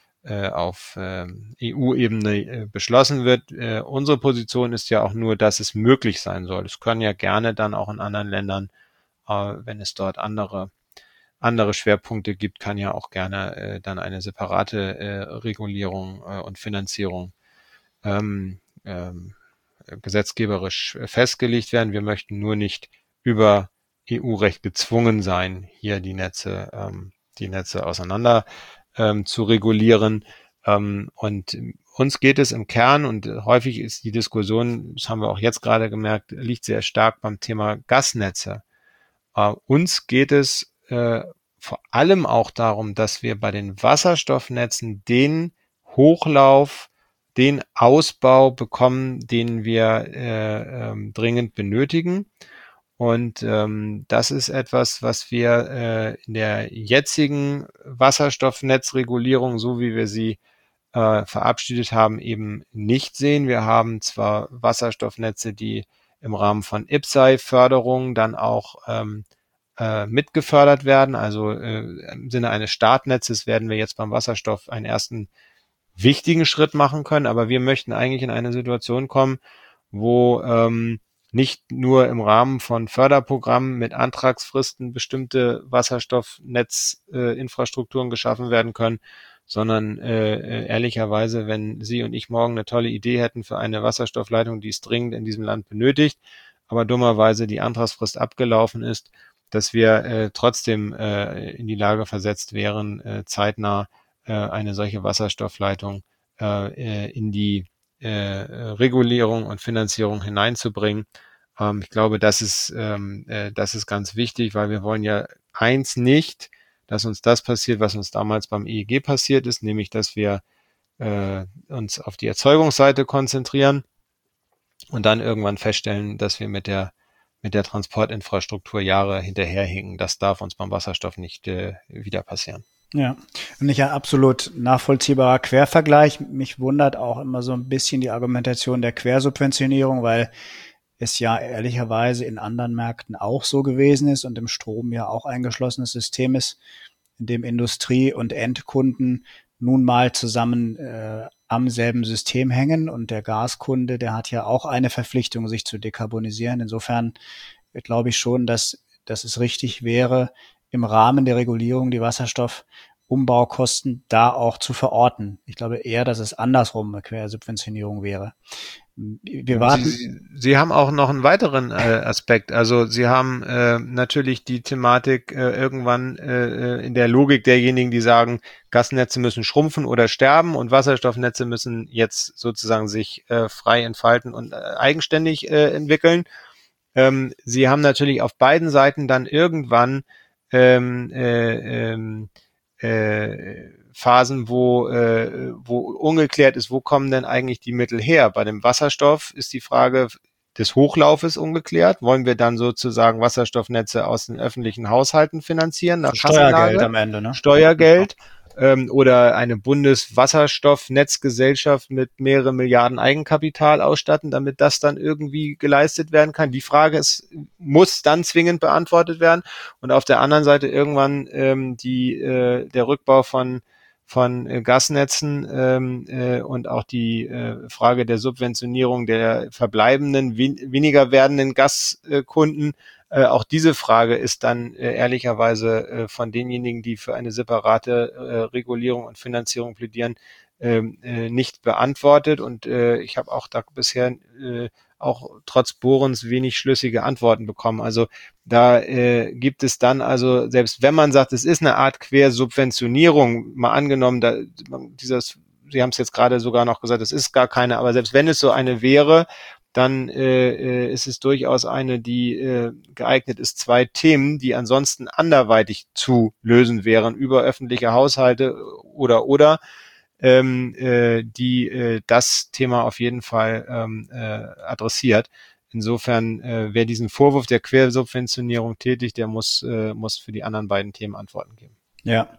auf ähm, E U-Ebene äh, beschlossen wird. Äh, unsere Position ist ja auch nur, dass es möglich sein soll. Es können ja gerne dann auch in anderen Ländern, äh, wenn es dort andere andere Schwerpunkte gibt, kann ja auch gerne äh, dann eine separate äh, Regulierung äh, und Finanzierung ähm, ähm, gesetzgeberisch festgelegt werden. Wir möchten nur nicht über E U-Recht gezwungen sein, hier die Netze, ähm, die Netze auseinander ähm, zu regulieren. Ähm, und uns geht es im Kern, und häufig ist die Diskussion, das haben wir auch jetzt gerade gemerkt, liegt sehr stark beim Thema Gasnetze. Äh, uns geht es äh, vor allem auch darum, dass wir bei den Wasserstoffnetzen den Hochlauf, den Ausbau bekommen, den wir äh, ähm, dringend benötigen. Und ähm, das ist etwas, was wir äh, in der jetzigen Wasserstoffnetzregulierung, so wie wir sie äh, verabschiedet haben, eben nicht sehen. Wir haben zwar Wasserstoffnetze, die im Rahmen von I P S E I-Förderung dann auch ähm, äh, mitgefördert werden. Also äh, im Sinne eines Startnetzes werden wir jetzt beim Wasserstoff einen ersten wichtigen Schritt machen können. Aber wir möchten eigentlich in eine Situation kommen, wo ähm, nicht nur im Rahmen von Förderprogrammen mit Antragsfristen bestimmte Wasserstoffnetzinfrastrukturen äh, geschaffen werden können, sondern äh, ehrlicherweise, wenn Sie und ich morgen eine tolle Idee hätten für eine Wasserstoffleitung, die es dringend in diesem Land benötigt, aber dummerweise die Antragsfrist abgelaufen ist, dass wir äh, trotzdem äh, in die Lage versetzt wären, äh, zeitnah äh, eine solche Wasserstoffleitung äh, in die äh, Regulierung und Finanzierung hineinzubringen. Ähm, ich glaube, das ist, ähm, äh, das ist ganz wichtig, weil wir wollen ja eins nicht, dass uns das passiert, was uns damals beim E E G passiert ist, nämlich, dass wir äh, uns auf die Erzeugungsseite konzentrieren und dann irgendwann feststellen, dass wir mit der mit der Transportinfrastruktur Jahre hinterherhinken. Das darf uns beim Wasserstoff nicht äh, wieder passieren. Ja, und nicht ein absolut nachvollziehbarer Quervergleich. Mich wundert auch immer so ein bisschen die Argumentation der Quersubventionierung, weil es ja ehrlicherweise in anderen Märkten auch so gewesen ist und im Strom ja auch ein geschlossenes System ist, in dem Industrie und Endkunden nun mal zusammen äh, am selben System hängen, und der Gaskunde, der hat ja auch eine Verpflichtung, sich zu dekarbonisieren. Insofern glaube ich schon, dass, dass es richtig wäre, im Rahmen der Regulierung die Wasserstoffumbaukosten da auch zu verorten. Ich glaube eher, dass es andersrum eine Quersubventionierung wäre. Wir warten. Sie, Sie haben auch noch einen weiteren äh, Aspekt. Also Sie haben äh, natürlich die Thematik äh, irgendwann äh, in der Logik derjenigen, die sagen, Gasnetze müssen schrumpfen oder sterben und Wasserstoffnetze müssen jetzt sozusagen sich äh, frei entfalten und äh, eigenständig äh, entwickeln. Ähm, Sie haben natürlich auf beiden Seiten dann irgendwann ähm, äh, ähm, äh, Phasen, wo, äh, wo ungeklärt ist, wo kommen denn eigentlich die Mittel her? Bei dem Wasserstoff ist die Frage des Hochlaufes ungeklärt. Wollen wir dann sozusagen Wasserstoffnetze aus den öffentlichen Haushalten finanzieren? Nach Steuergeld am Ende, ne? Steuergeld. Ähm, oder eine Bundeswasserstoffnetzgesellschaft mit mehreren Milliarden Eigenkapital ausstatten, damit das dann irgendwie geleistet werden kann. Die Frage ist, muss dann zwingend beantwortet werden. Und auf der anderen Seite irgendwann ähm, die, äh, der Rückbau von von äh, Gasnetzen ähm, äh, und auch die äh, Frage der Subventionierung der verbleibenden, wen- weniger werdenden Gaskunden. Äh, auch diese Frage ist dann äh, ehrlicherweise äh, von denjenigen, die für eine separate äh, Regulierung und Finanzierung plädieren, äh, äh, nicht beantwortet. Und äh, ich habe auch da bisher äh, auch trotz Bohrens wenig schlüssige Antworten bekommen. Also da äh, gibt es dann also, selbst wenn man sagt, es ist eine Art Quersubventionierung, mal angenommen, da, dieses, Sie haben es jetzt gerade sogar noch gesagt, es ist gar keine, aber selbst wenn es so eine wäre, dann äh, ist es durchaus eine, die äh, geeignet ist, zwei Themen, die ansonsten anderweitig zu lösen wären, über öffentliche Haushalte oder oder ähm, äh, die äh, das Thema auf jeden Fall ähm, äh, adressiert. Insofern, äh, wer diesen Vorwurf der Quersubventionierung tätigt, der muss, äh, muss für die anderen beiden Themen Antworten geben. Ja,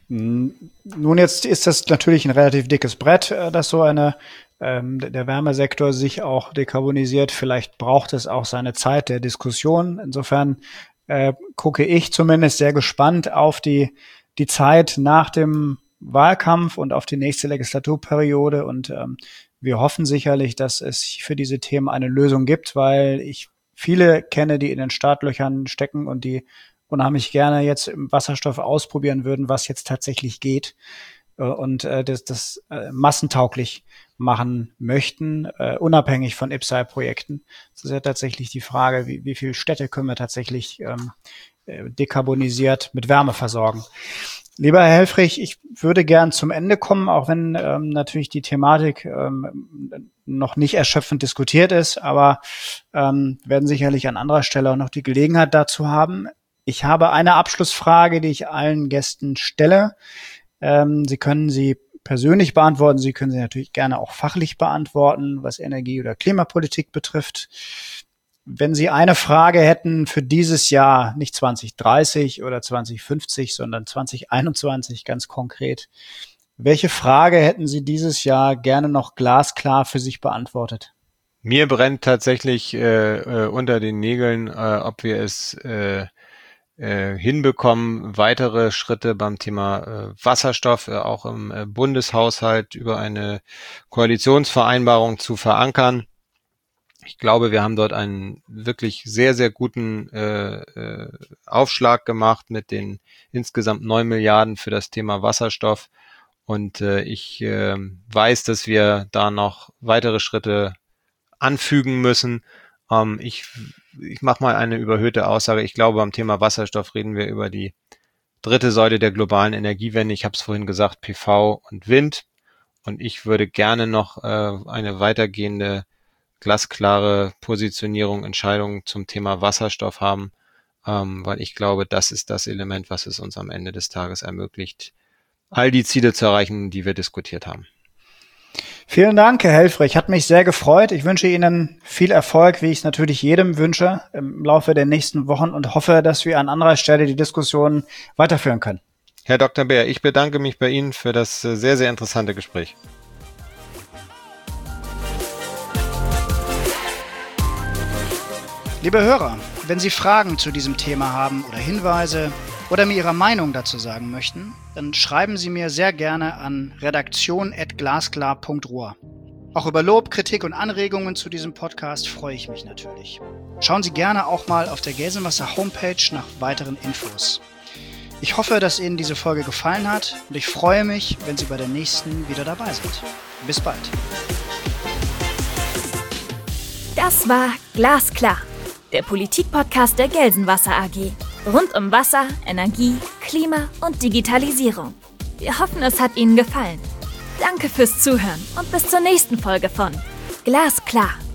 nun jetzt ist das natürlich ein relativ dickes Brett, dass so eine ähm, der Wärmesektor sich auch dekarbonisiert. Vielleicht braucht es auch seine Zeit der Diskussion. Insofern äh, gucke ich zumindest sehr gespannt auf die die Zeit nach dem Wahlkampf und auf die nächste Legislaturperiode. Und ähm, wir hoffen sicherlich, dass es für diese Themen eine Lösung gibt, weil ich viele kenne, die in den Startlöchern stecken und die unheimlich gerne jetzt im Wasserstoff ausprobieren würden, was jetzt tatsächlich geht äh, und äh, das, das äh, massentauglich machen möchten, äh, unabhängig von I P S A I-Projekten. Das ist ja tatsächlich die Frage, wie, wie viele Städte können wir tatsächlich ähm, äh, dekarbonisiert mit Wärme versorgen. Lieber Herr Helfrich, ich würde gern zum Ende kommen, auch wenn ähm, natürlich die Thematik ähm, noch nicht erschöpfend diskutiert ist, aber ähm, werden sicherlich an anderer Stelle auch noch die Gelegenheit dazu haben. Ich habe eine Abschlussfrage, die ich allen Gästen stelle. Ähm, Sie können sie persönlich beantworten, Sie können sie natürlich gerne auch fachlich beantworten, was Energie- oder Klimapolitik betrifft. Wenn Sie eine Frage hätten für dieses Jahr, nicht zwanzig dreißig oder zwanzig fünfzig, sondern zwanzig einundzwanzig ganz konkret, welche Frage hätten Sie dieses Jahr gerne noch glasklar für sich beantwortet? Mir brennt tatsächlich äh, äh, unter den Nägeln, äh, ob wir es äh, äh, hinbekommen, weitere Schritte beim Thema äh, Wasserstoff äh, auch im äh, Bundeshaushalt über eine Koalitionsvereinbarung zu verankern. Ich glaube, wir haben dort einen wirklich sehr, sehr guten äh, äh, Aufschlag gemacht mit den insgesamt neun Milliarden für das Thema Wasserstoff. Und äh, ich äh, weiß, dass wir da noch weitere Schritte anfügen müssen. Ähm, ich ich mache mal eine überhöhte Aussage. Ich glaube, beim Thema Wasserstoff reden wir über die dritte Säule der globalen Energiewende. Ich habe es vorhin gesagt, P V und Wind. Und ich würde gerne noch äh, eine weitergehende, glasklare Positionierung, Entscheidung zum Thema Wasserstoff haben, ähm, weil ich glaube, das ist das Element, was es uns am Ende des Tages ermöglicht, all die Ziele zu erreichen, die wir diskutiert haben. Vielen Dank, Herr Helfrich. Hat mich sehr gefreut. Ich wünsche Ihnen viel Erfolg, wie ich es natürlich jedem wünsche, im Laufe der nächsten Wochen und hoffe, dass wir an anderer Stelle die Diskussion weiterführen können. Herr Doktor Beer, ich bedanke mich bei Ihnen für das sehr, sehr interessante Gespräch. Liebe Hörer, wenn Sie Fragen zu diesem Thema haben oder Hinweise oder mir Ihre Meinung dazu sagen möchten, dann schreiben Sie mir sehr gerne an redaktion at glasklar punkt ruhr. Auch über Lob, Kritik und Anregungen zu diesem Podcast freue ich mich natürlich. Schauen Sie gerne auch mal auf der Gelsenwasser Homepage nach weiteren Infos. Ich hoffe, dass Ihnen diese Folge gefallen hat und ich freue mich, wenn Sie bei der nächsten wieder dabei sind. Bis bald. Das war Glasklar, der Politik-Podcast der Gelsenwasser A G. Rund um Wasser, Energie, Klima und Digitalisierung. Wir hoffen, es hat Ihnen gefallen. Danke fürs Zuhören und bis zur nächsten Folge von Glasklar.